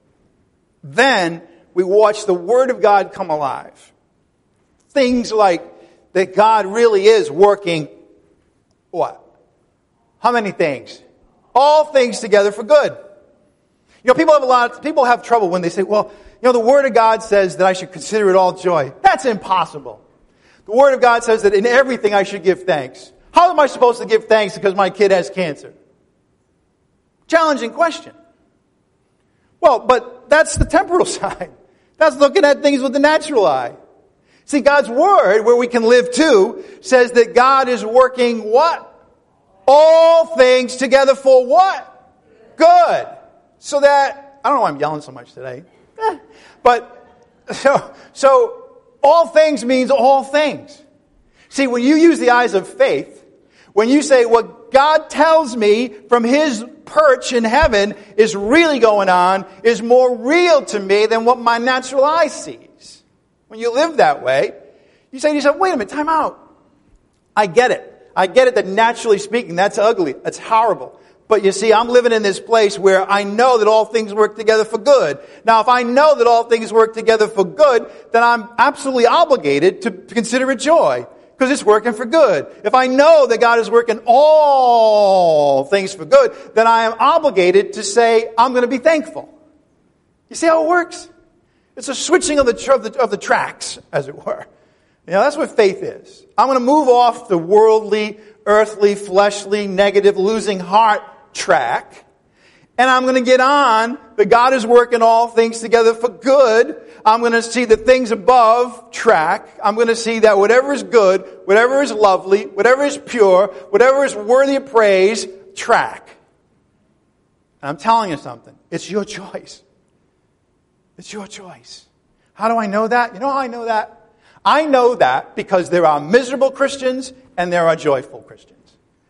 then we watch the Word of God come alive. Things like that God really is working, what? How many things? All things together for good. You know, people have trouble when they say, well, you know, the Word of God says that I should consider it all joy. That's impossible. The Word of God says that in everything I should give thanks. How am I supposed to give thanks because my kid has cancer? Challenging question. Well, but that's the temporal side. That's looking at things with the natural eye. See, God's Word, where we can live too, says that God is working what? All things together for what? Good. So that, I don't know why I'm yelling so much today. But, so all things means all things. See, when you use the eyes of faith, when you say what God tells me from His perch in heaven is really going on, is more real to me than what my natural eye sees. When you live that way, you say to yourself, wait a minute, time out. I get it. I get it that naturally speaking, that's ugly. That's horrible. But you see, I'm living in this place where I know that all things work together for good. Now, if I know that all things work together for good, then I'm absolutely obligated to consider it joy. Because it's working for good. If I know that God is working all things for good, then I am obligated to say, I'm going to be thankful. You see how it works? It's a switching of the tracks, as it were. You know, that's what faith is. I'm going to move off the worldly, earthly, fleshly, negative, losing heart track. And I'm going to get on that God is working all things together for good. I'm going to see the things above track. I'm going to see that whatever is good, whatever is lovely, whatever is pure, whatever is worthy of praise, track. And I'm telling you something. It's your choice. It's your choice. How do I know that? You know how I know that? I know that because there are miserable Christians and there are joyful Christians.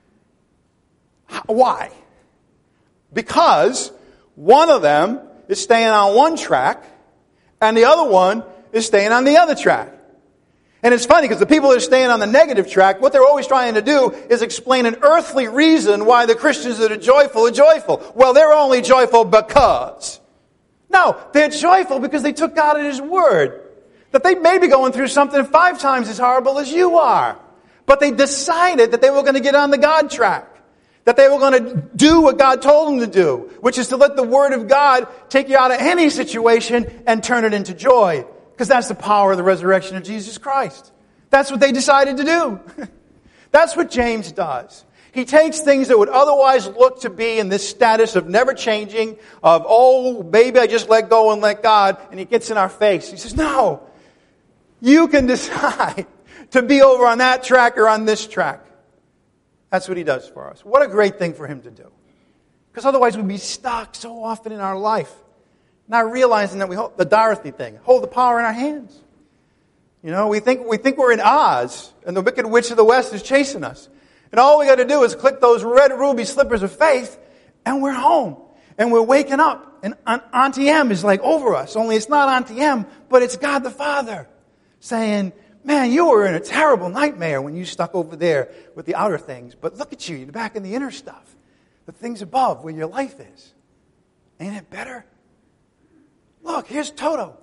Why? Because one of them is staying on one track and the other one is staying on the other track. And it's funny because the people that are staying on the negative track, what they're always trying to do is explain an earthly reason why the Christians that are joyful are joyful. Well, they're only joyful because. No, they're joyful because they took God at His word. That they may be going through something 5 times as horrible as you are. But they decided that they were going to get on the God track. That they were going to do what God told them to do, which is to let the Word of God take you out of any situation and turn it into joy. Because that's the power of the resurrection of Jesus Christ. That's what they decided to do. That's what James does. He takes things that would otherwise look to be in this status of never changing, of, oh, maybe I just let go and let God, and he gets in our face. He says, no, you can decide to be over on that track or on this track. That's what he does for us. What a great thing for him to do. Because otherwise we'd be stuck so often in our life, not realizing that we hold the Dorothy thing, hold the power in our hands. You know, we think we're in Oz, and the wicked witch of the West is chasing us. And all we got to do is click those red ruby slippers of faith, and we're home. And we're waking up. And Auntie M is like over us. Only it's not Auntie M, but it's God the Father saying, man, you were in a terrible nightmare when you stuck over there with the outer things. But look at you, you're back in the inner stuff. The things above where your life is. Ain't it better? Look, here's Toto.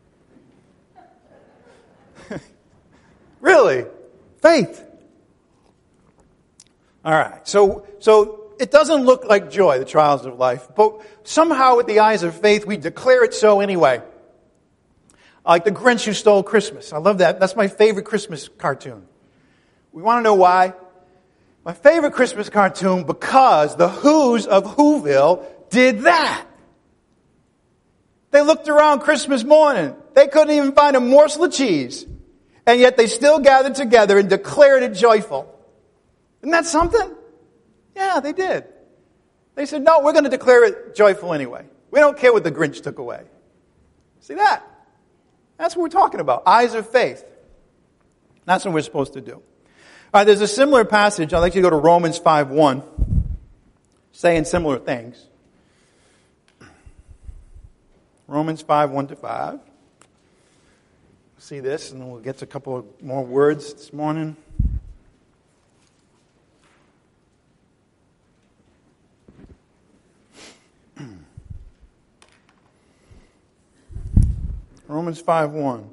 Really? Faith. All right. So it doesn't look like joy, the trials of life. But somehow with the eyes of faith, we declare it so anyway. Like the Grinch Who Stole Christmas. I love that. That's my favorite Christmas cartoon. We want to know why? My favorite Christmas cartoon because the Who's of Whoville did that. They looked around Christmas morning. They couldn't even find a morsel of cheese. And yet they still gathered together and declared it joyful. Isn't that something? Yeah, they did. They said, no, we're going to declare it joyful anyway. We don't care what the Grinch took away. See that? That's what we're talking about. Eyes of faith. That's what we're supposed to do. All right, there's a similar passage. I'd like you to go to Romans 5:1, saying similar things. Romans 5:1-5. See this, and then we'll get to a couple of more words this morning. Romans 5:1.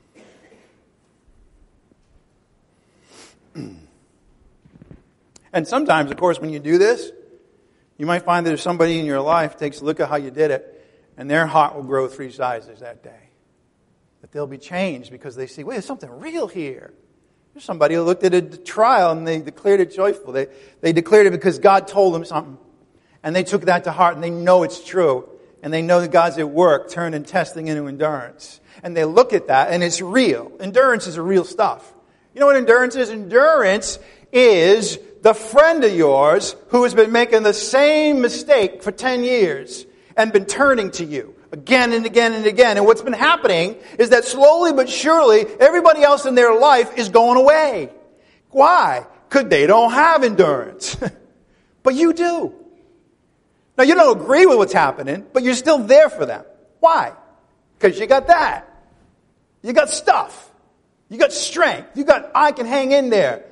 And sometimes, of course, when you do this, you might find that there's somebody in your life takes a look at how you did it, and their heart will grow 3 sizes that day. That they'll be changed because they see, wait, there's something real here. There's somebody who looked at a trial and they declared it joyful. They declared it because God told them something. And they took that to heart and they know it's true. And they know that God's at work, turning testing into endurance. And they look at that and it's real. Endurance is a real stuff. You know what endurance is? Endurance is the friend of yours who has been making the same mistake for 10 years and been turning to you again and again and again. And what's been happening is that slowly but surely, everybody else in their life is going away. Why? Because they don't have endurance. But you do. Now, you don't agree with what's happening, but you're still there for them. Why? Because you got that. You got stuff. You got strength. You got, I can hang in there.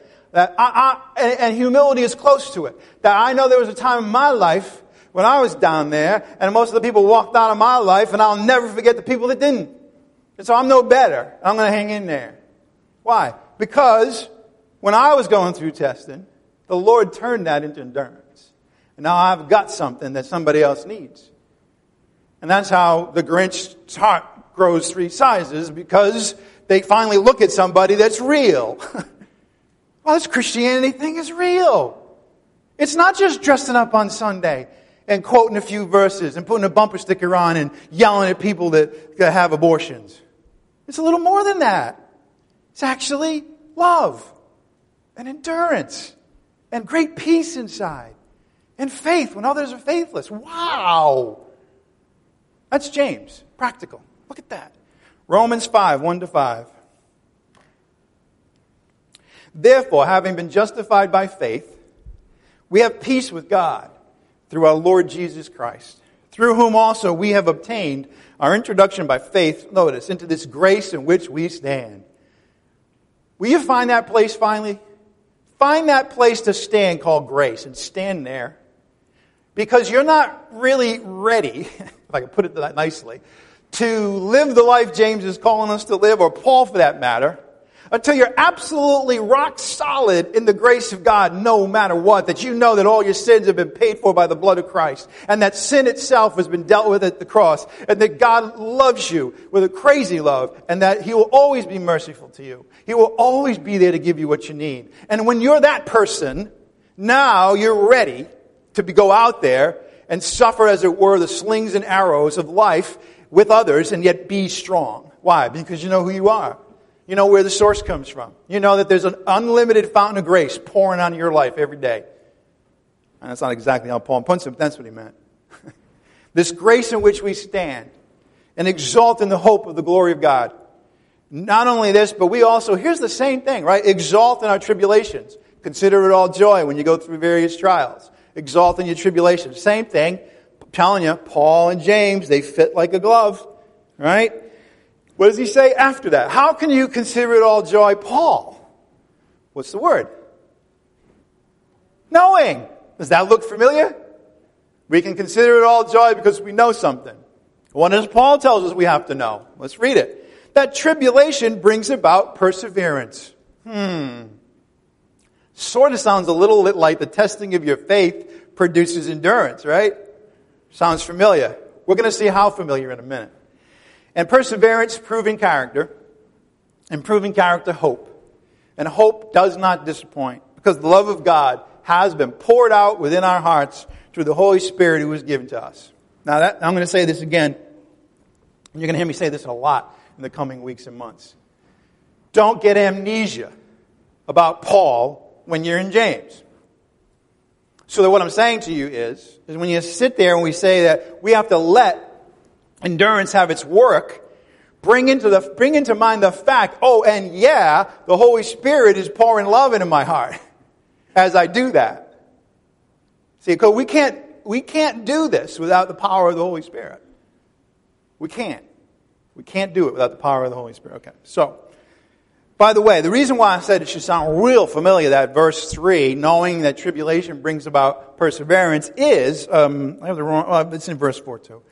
And humility is close to it. That I know there was a time in my life when I was down there, and most of the people walked out of my life, and I'll never forget the people that didn't. And so I'm no better. I'm going to hang in there. Why? Because when I was going through testing, the Lord turned that into endurance. And now I've got something that somebody else needs. And that's how the Grinch's heart grows 3 sizes, because they finally look at somebody that's real. Well, this Christianity thing is real. It's not just dressing up on Sunday and quoting a few verses and putting a bumper sticker on and yelling at people that have abortions. It's a little more than that. It's actually love and endurance and great peace inside and faith when others are faithless. Wow! That's James. Practical. Look at that. Romans 5:1-5. Therefore, having been justified by faith, we have peace with God through our Lord Jesus Christ, through whom also we have obtained our introduction by faith, notice, into this grace in which we stand. Will you find that place finally? Find that place to stand called grace and stand there. Because you're not really ready, if I can put it that nicely, to live the life James is calling us to live, or Paul for that matter, Until you're absolutely rock solid in the grace of God no matter what. That you know that all your sins have been paid for by the blood of Christ. And that sin itself has been dealt with at the cross. And that God loves you with a crazy love. And that He will always be merciful to you. He will always be there to give you what you need. And when you're that person, now you're ready to go out there and suffer, as it were, the slings and arrows of life with others and yet be strong. Why? Because you know who you are. You know where the source comes from. You know that there's an unlimited fountain of grace pouring on your life every day. And that's not exactly how Paul puts it, but that's what he meant. This grace in which we stand and exalt in the hope of the glory of God. Not only this, but we also, here's the same thing, right? Exalt in our tribulations. Consider it all joy when you go through various trials. Exalt in your tribulations. Same thing. I'm telling you, Paul and James, they fit like a glove, right? What does he say after that? How can you consider it all joy, Paul? What's the word? Knowing. Does that look familiar? We can consider it all joy because we know something. What does Paul tells us we have to know? Let's read it. That tribulation brings about perseverance. Sort of sounds a little bit like the testing of your faith produces endurance, right? Sounds familiar. We're going to see how familiar in a minute. And perseverance, proving character. And proving character, hope. And hope does not disappoint. Because the love of God has been poured out within our hearts through the Holy Spirit who was given to us. Now, I'm going to say this again. And you're going to hear me say this a lot in the coming weeks and months. Don't get amnesia about Paul when you're in James. So that what I'm saying to you is when you sit there and we say that we have to let endurance have its work, bring into mind the fact, the Holy Spirit is pouring love into my heart as I do that. See, because we can't do this without the power of the Holy Spirit. We can't. We can't do it without the power of the Holy Spirit. Okay, so, by the way, the reason why I said it should sound real familiar, that verse 3, knowing that tribulation brings about perseverance, is, it's in verse 4 too.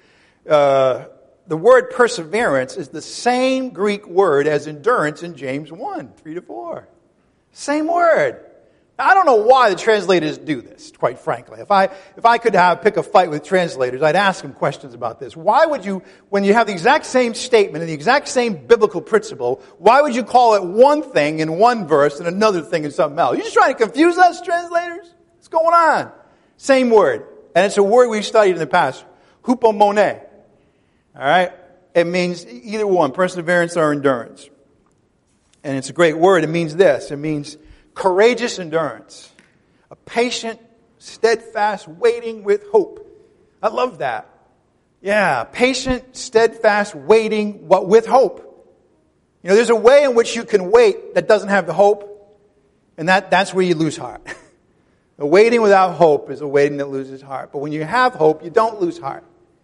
The word perseverance is the same Greek word as endurance in James 1, 3-4. Same word. Now, I don't know why the translators do this, quite frankly. If I could pick a fight with translators, I'd ask them questions about this. Why would you, when you have the exact same statement and the exact same biblical principle, why would you call it one thing in one verse and another thing in something else? You're just trying to confuse us, translators? What's going on? Same word. And it's a word we've studied in the past. Hupomone. All right? It means either one, perseverance or endurance. And it's a great word. It means this. It means courageous endurance. A patient, steadfast waiting with hope. I love that. Yeah, patient, steadfast waiting with hope. You know, there's a way in which you can wait that doesn't have the hope, and that's where you lose heart. The waiting without hope is a waiting that loses heart. But when you have hope, you don't lose heart.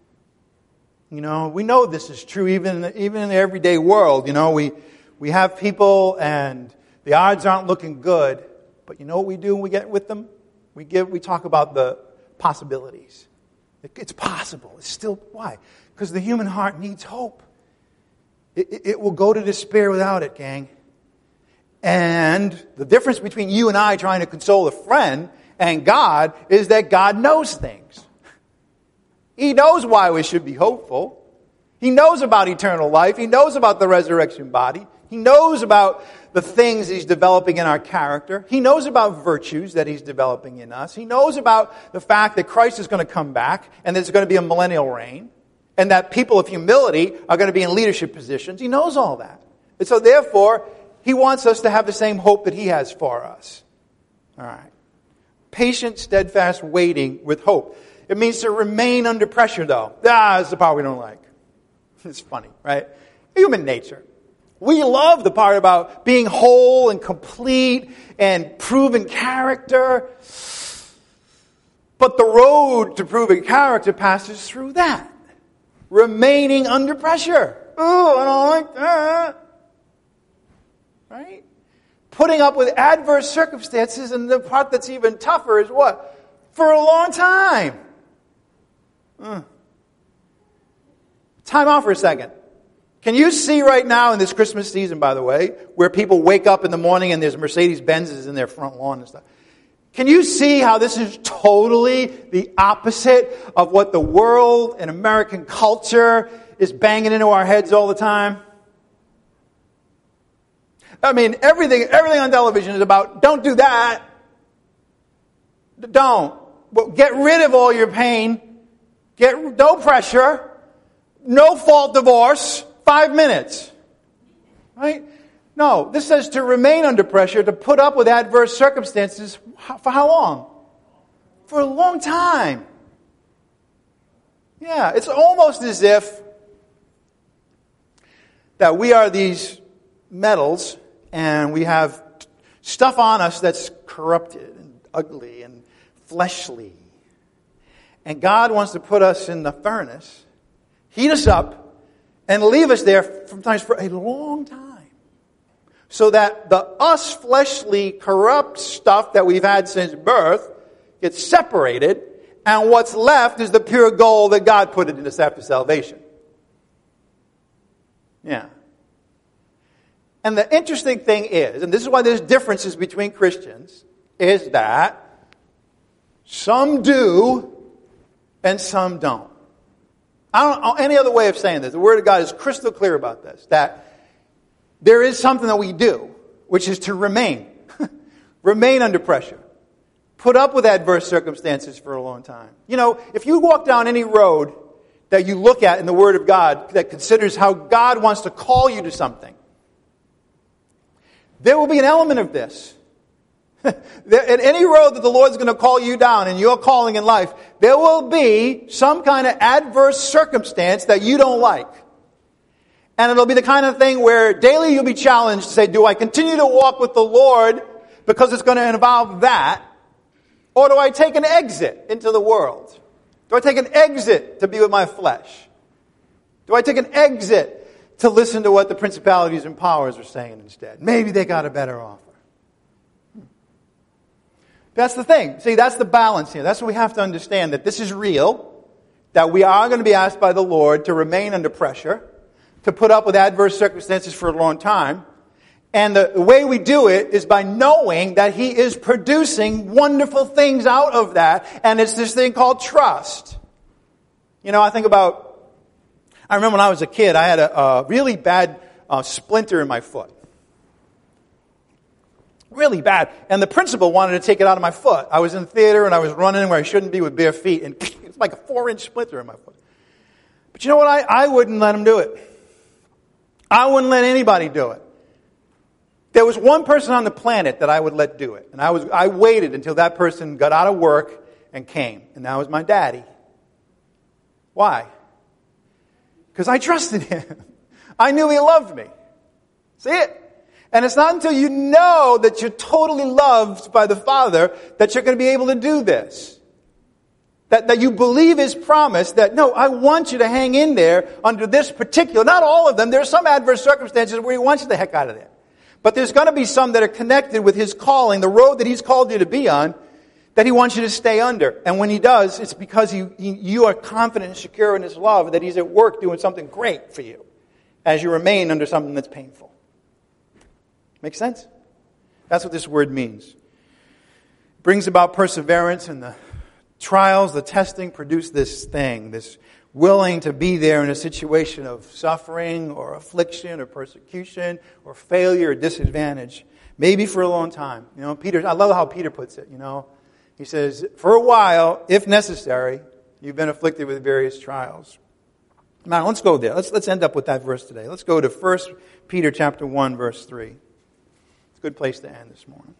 You know, we know this is true even in the everyday world. You know, we have people and the odds aren't looking good, but you know what we do when we get with them? We talk about the possibilities. It's possible. It's still, why? Because the human heart needs hope. It will go to despair without it, gang. And the difference between you and I trying to console a friend and God is that God knows things. He knows why we should be hopeful. He knows about eternal life. He knows about the resurrection body. He knows about the things He's developing in our character. He knows about virtues that He's developing in us. He knows about the fact that Christ is going to come back and there's going to be a millennial reign and that people of humility are going to be in leadership positions. He knows all that. And so therefore, He wants us to have the same hope that He has for us. All right. Patient, steadfast waiting with hope. It means to remain under pressure, though. That's the part we don't like. It's funny, right? Human nature. We love the part about being whole and complete and proven character. But the road to proven character passes through that. Remaining under pressure. Oh, I don't like that. Right? Putting up with adverse circumstances, and the part that's even tougher is what? For a long time. Time out for a second. Can you see right now in this Christmas season, by the way, where people wake up in the morning and there's Mercedes-Benzes in their front lawn and stuff? Can you see how this is totally the opposite of what the world and American culture is banging into our heads all the time? I mean, everything on television is about, don't do that. Don't. Well, get rid of all your pain. No pressure. No fault divorce. 5 minutes. Right? No, this says to remain under pressure, to put up with adverse circumstances. For how long? For a long time. Yeah, it's almost as if that we are these metals and we have stuff on us that's corrupted and ugly and fleshly. And God wants to put us in the furnace, heat us up, and leave us there sometimes for a long time. So that the us fleshly corrupt stuff that we've had since birth gets separated, and what's left is the pure gold that God put in us after salvation. Yeah. And the interesting thing is, and this is why there's differences between Christians, is that some do and some don't. I don't know any other way of saying this. The Word of God is crystal clear about this, that there is something that we do, which is to remain. Remain under pressure. Put up with adverse circumstances for a long time. You know, if you walk down any road that you look at in the Word of God that considers how God wants to call you to something, there will be an element of this. At any road that the Lord's going to call you down in your calling in life, there will be some kind of adverse circumstance that you don't like. And it'll be the kind of thing where daily you'll be challenged to say, do I continue to walk with the Lord because it's going to involve that? Or do I take an exit into the world? Do I take an exit to be with my flesh? Do I take an exit to listen to what the principalities and powers are saying instead? Maybe they got a better offer. That's the thing. See, that's the balance here. That's what we have to understand, that this is real, that we are going to be asked by the Lord to remain under pressure, to put up with adverse circumstances for a long time. And the way we do it is by knowing that He is producing wonderful things out of that. And it's this thing called trust. You know, I remember when I was a kid, I had a really bad splinter in my foot. Really bad. And the principal wanted to take it out of my foot. I was in theater and I was running where I shouldn't be with bare feet. And it's like a 4-inch splinter in my foot. But you know what? I wouldn't let him do it. I wouldn't let anybody do it. There was one person on the planet that I would let do it. And I waited until that person got out of work and came. And that was my daddy. Why? Because I trusted him. I knew he loved me. See it? And it's not until you know that you're totally loved by the Father that you're going to be able to do this. That you believe His promise that, no, I want you to hang in there under this particular, not all of them. There are some adverse circumstances where He wants you the heck out of there. But there's going to be some that are connected with His calling, the road that He's called you to be on, that He wants you to stay under. And when He does, it's because you are confident and secure in His love that He's at work doing something great for you as you remain under something that's painful. Make sense? That's what this word means. It brings about perseverance, and the trials, the testing produce this thing, this willing to be there in a situation of suffering or affliction or persecution or failure or disadvantage, maybe for a long time. You know, I love how Peter puts it, you know. He says, for a while, if necessary, you've been afflicted with various trials. Now, let's go there. Let's end up with that verse today. Let's go to 1 Peter chapter 1, verse 3. Good place to end this morning.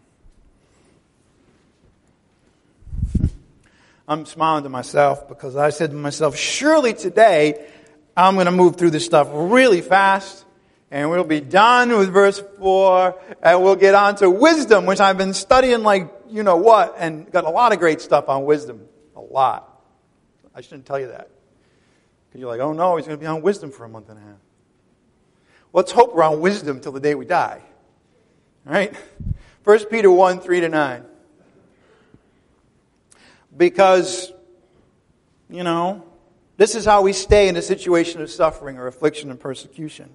I'm smiling to myself because I said to myself, surely today I'm going to move through this stuff really fast and we'll be done with verse 4 and we'll get on to wisdom, which I've been studying like you know what, and got a lot of great stuff on wisdom. A lot. I shouldn't tell you that. Because you're like, oh no, he's going to be on wisdom for a month and a half. Let's hope we're on wisdom till the day we die. All right? 1 Peter 1, 3-9. Because, you know, This is how we stay in a situation of suffering or affliction and persecution.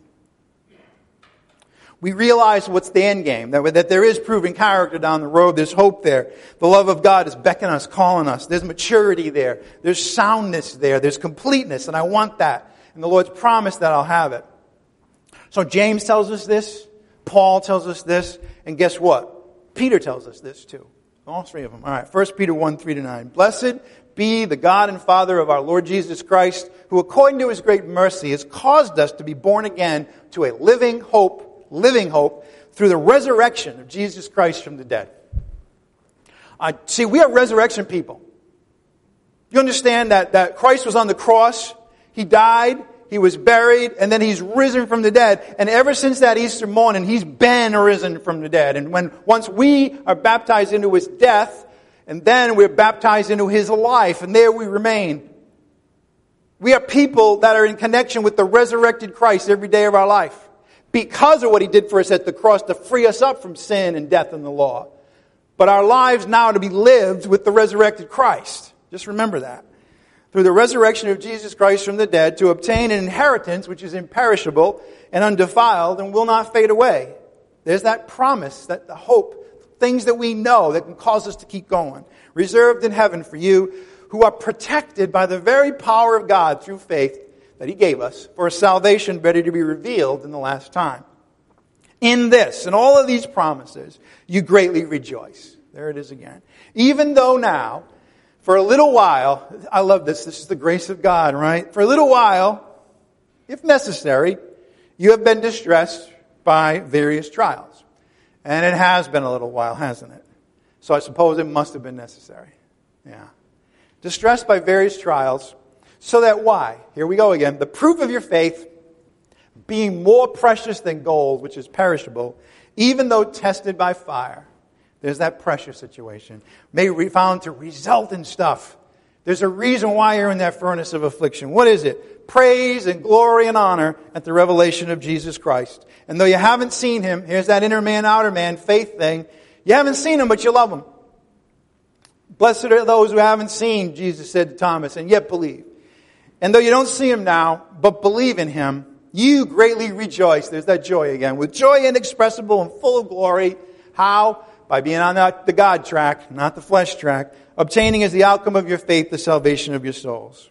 We realize what's the end game, that there is proven character down the road. There's hope there. The love of God is beckoning us, calling us. There's maturity there. There's soundness there. There's completeness, and I want that. And the Lord's promised that I'll have it. So James tells us this. Paul tells us this. And guess what? Peter tells us this too. All three of them. All right, 1 Peter 1, 3-9. Blessed be the God and Father of our Lord Jesus Christ, who according to His great mercy has caused us to be born again to a living hope through the resurrection of Jesus Christ from the dead. See, we are resurrection people. You understand that Christ was on the cross, He died, He was buried, and then He's risen from the dead. And ever since that Easter morning, He's been risen from the dead. And once we are baptized into His death, and then we're baptized into His life, and there we remain. We are people that are in connection with the resurrected Christ every day of our life, because of what He did for us at the cross to free us up from sin and death and the law. But our lives now to be lived with the resurrected Christ. Just remember that. Through the resurrection of Jesus Christ from the dead, to obtain an inheritance which is imperishable and undefiled and will not fade away. There's that promise, that the hope, things that we know that can cause us to keep going. Reserved in heaven for you, who are protected by the very power of God through faith that He gave us for a salvation ready to be revealed in the last time. In this, and all of these promises, you greatly rejoice. There it is again. Even though now, for a little while, I love this is the grace of God, right? For a little while, if necessary, you have been distressed by various trials. And it has been a little while, hasn't it? So I suppose it must have been necessary. Yeah. Distressed by various trials, so that why? Here we go again. The proof of your faith, being more precious than gold, which is perishable, even though tested by fire. There's that pressure situation. May be found to result in stuff. There's a reason why you're in that furnace of affliction. What is it? Praise and glory and honor at the revelation of Jesus Christ. And though you haven't seen Him, here's that inner man, outer man, faith thing. You haven't seen Him, but you love Him. Blessed are those who haven't seen, Jesus said to Thomas, and yet believe. And though you don't see Him now, but believe in Him, you greatly rejoice. There's that joy again. With joy inexpressible and full of glory. How? By being on the God track, not the flesh track. Obtaining as the outcome of your faith the salvation of your souls.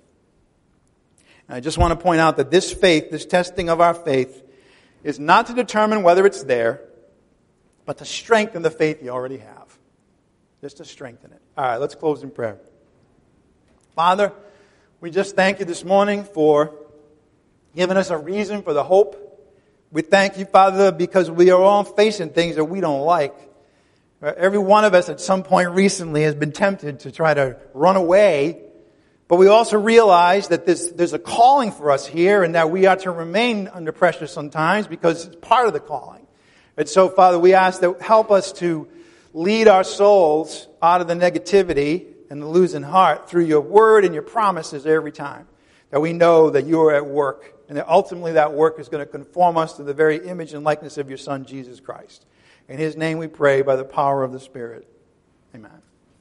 And I just want to point out that this faith, this testing of our faith, is not to determine whether it's there, but to strengthen the faith you already have. Just to strengthen it. All right, let's close in prayer. Father, we just thank You this morning for giving us a reason for the hope. We thank You, Father, because we are all facing things that we don't like. Every one of us at some point recently has been tempted to try to run away. But we also realize that there's a calling for us here and that we are to remain under pressure sometimes because it's part of the calling. And so, Father, we ask that help us to lead our souls out of the negativity and the losing heart through Your word and Your promises every time. That we know that You are at work and that ultimately that work is going to conform us to the very image and likeness of Your Son, Jesus Christ. In His name we pray by the power of the Spirit. Amen.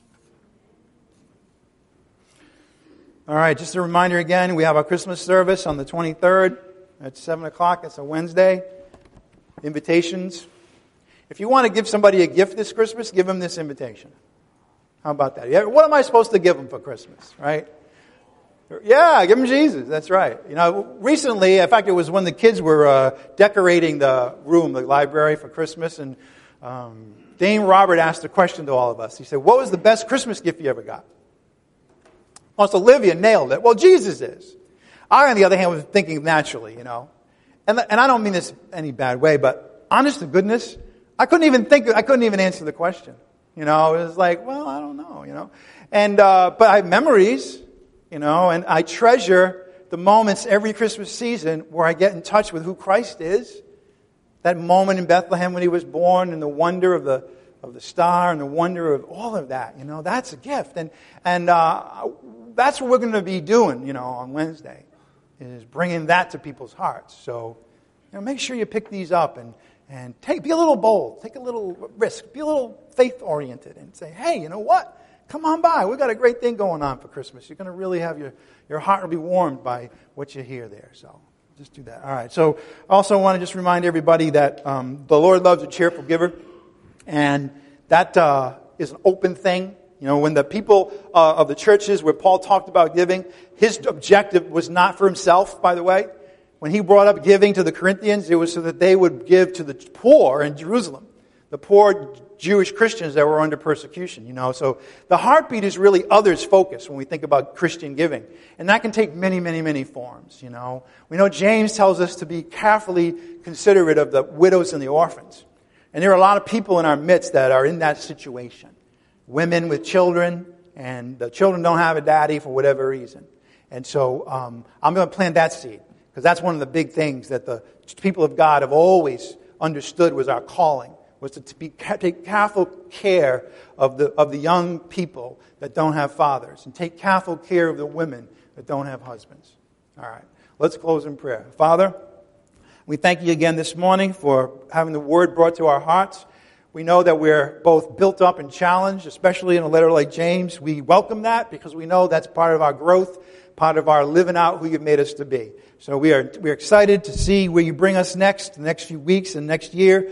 All right, just a reminder again, we have our Christmas service on the 23rd at 7 o'clock. It's a Wednesday. Invitations. If you want to give somebody a gift this Christmas, give them this invitation. How about that? Yeah, what am I supposed to give them for Christmas, right? Yeah, give them Jesus. That's right. You know, recently, in fact, it was when the kids were decorating the room, the library for Christmas, and Dane Robert asked a question to all of us. He said, what was the best Christmas gift you ever got? Well, so Olivia nailed it. Well, Jesus is. I, on the other hand, was thinking naturally, you know. And I don't mean this any bad way, but honest to goodness, I couldn't even answer the question. You know, it was like, well, I don't know, you know. And, but I have memories, you know, and I treasure the moments every Christmas season where I get in touch with who Christ is. That moment in Bethlehem when He was born and the wonder of the star and the wonder of all of that, you know, that's a gift. And that's what we're going to be doing, you know, on Wednesday, is bringing that to people's hearts. So, you know, make sure you pick these up and be a little bold, take a little risk, be a little faith-oriented and say, hey, you know what? come on by. We've got a great thing going on for Christmas. You're going to really have your heart will be warmed by what you hear there. So just do that. All right. So I also want to just remind everybody that the Lord loves a cheerful giver. And that is an open thing. You know, when the people of the churches where Paul talked about giving, his objective was not for himself, by the way. When he brought up giving to the Corinthians, it was so that they would give to the poor in Jerusalem, the poor Jewish Christians that were under persecution, you know. So the heartbeat is really others focused when we think about Christian giving. And that can take many, many, many forms, you know. We know James tells us to be carefully considerate of the widows and the orphans. And there are a lot of people in our midst that are in that situation. Women with children, and the children don't have a daddy for whatever reason. And so I'm going to plant that seed, because that's one of the big things that the people of God have always understood was our calling, was to take careful care of the young people that don't have fathers, and take careful care of the women that don't have husbands. All right, let's close in prayer. Father, we thank you again this morning for having the word brought to our hearts. We know that we're both built up and challenged, especially in a letter like James. We welcome that because we know that's part of our growth, part of our living out who you've made us to be. So we're excited to see where you bring us next, the next few weeks and next year.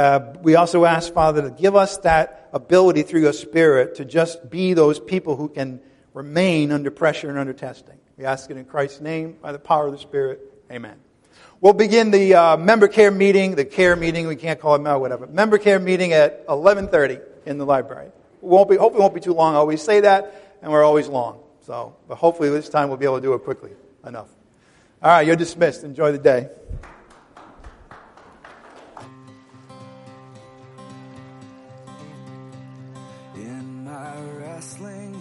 We also ask, Father, to give us that ability through your Spirit to just be those people who can remain under pressure and under testing. We ask it in Christ's name, by the power of the Spirit. Amen. We'll begin the member care meeting, we can't call it whatever. Member care meeting at 11:30 in the library. Hopefully it won't be too long. I always say that, and we're always long. So, but hopefully this time we'll be able to do it quickly enough. All right, you're dismissed. Enjoy the day. In my wrestling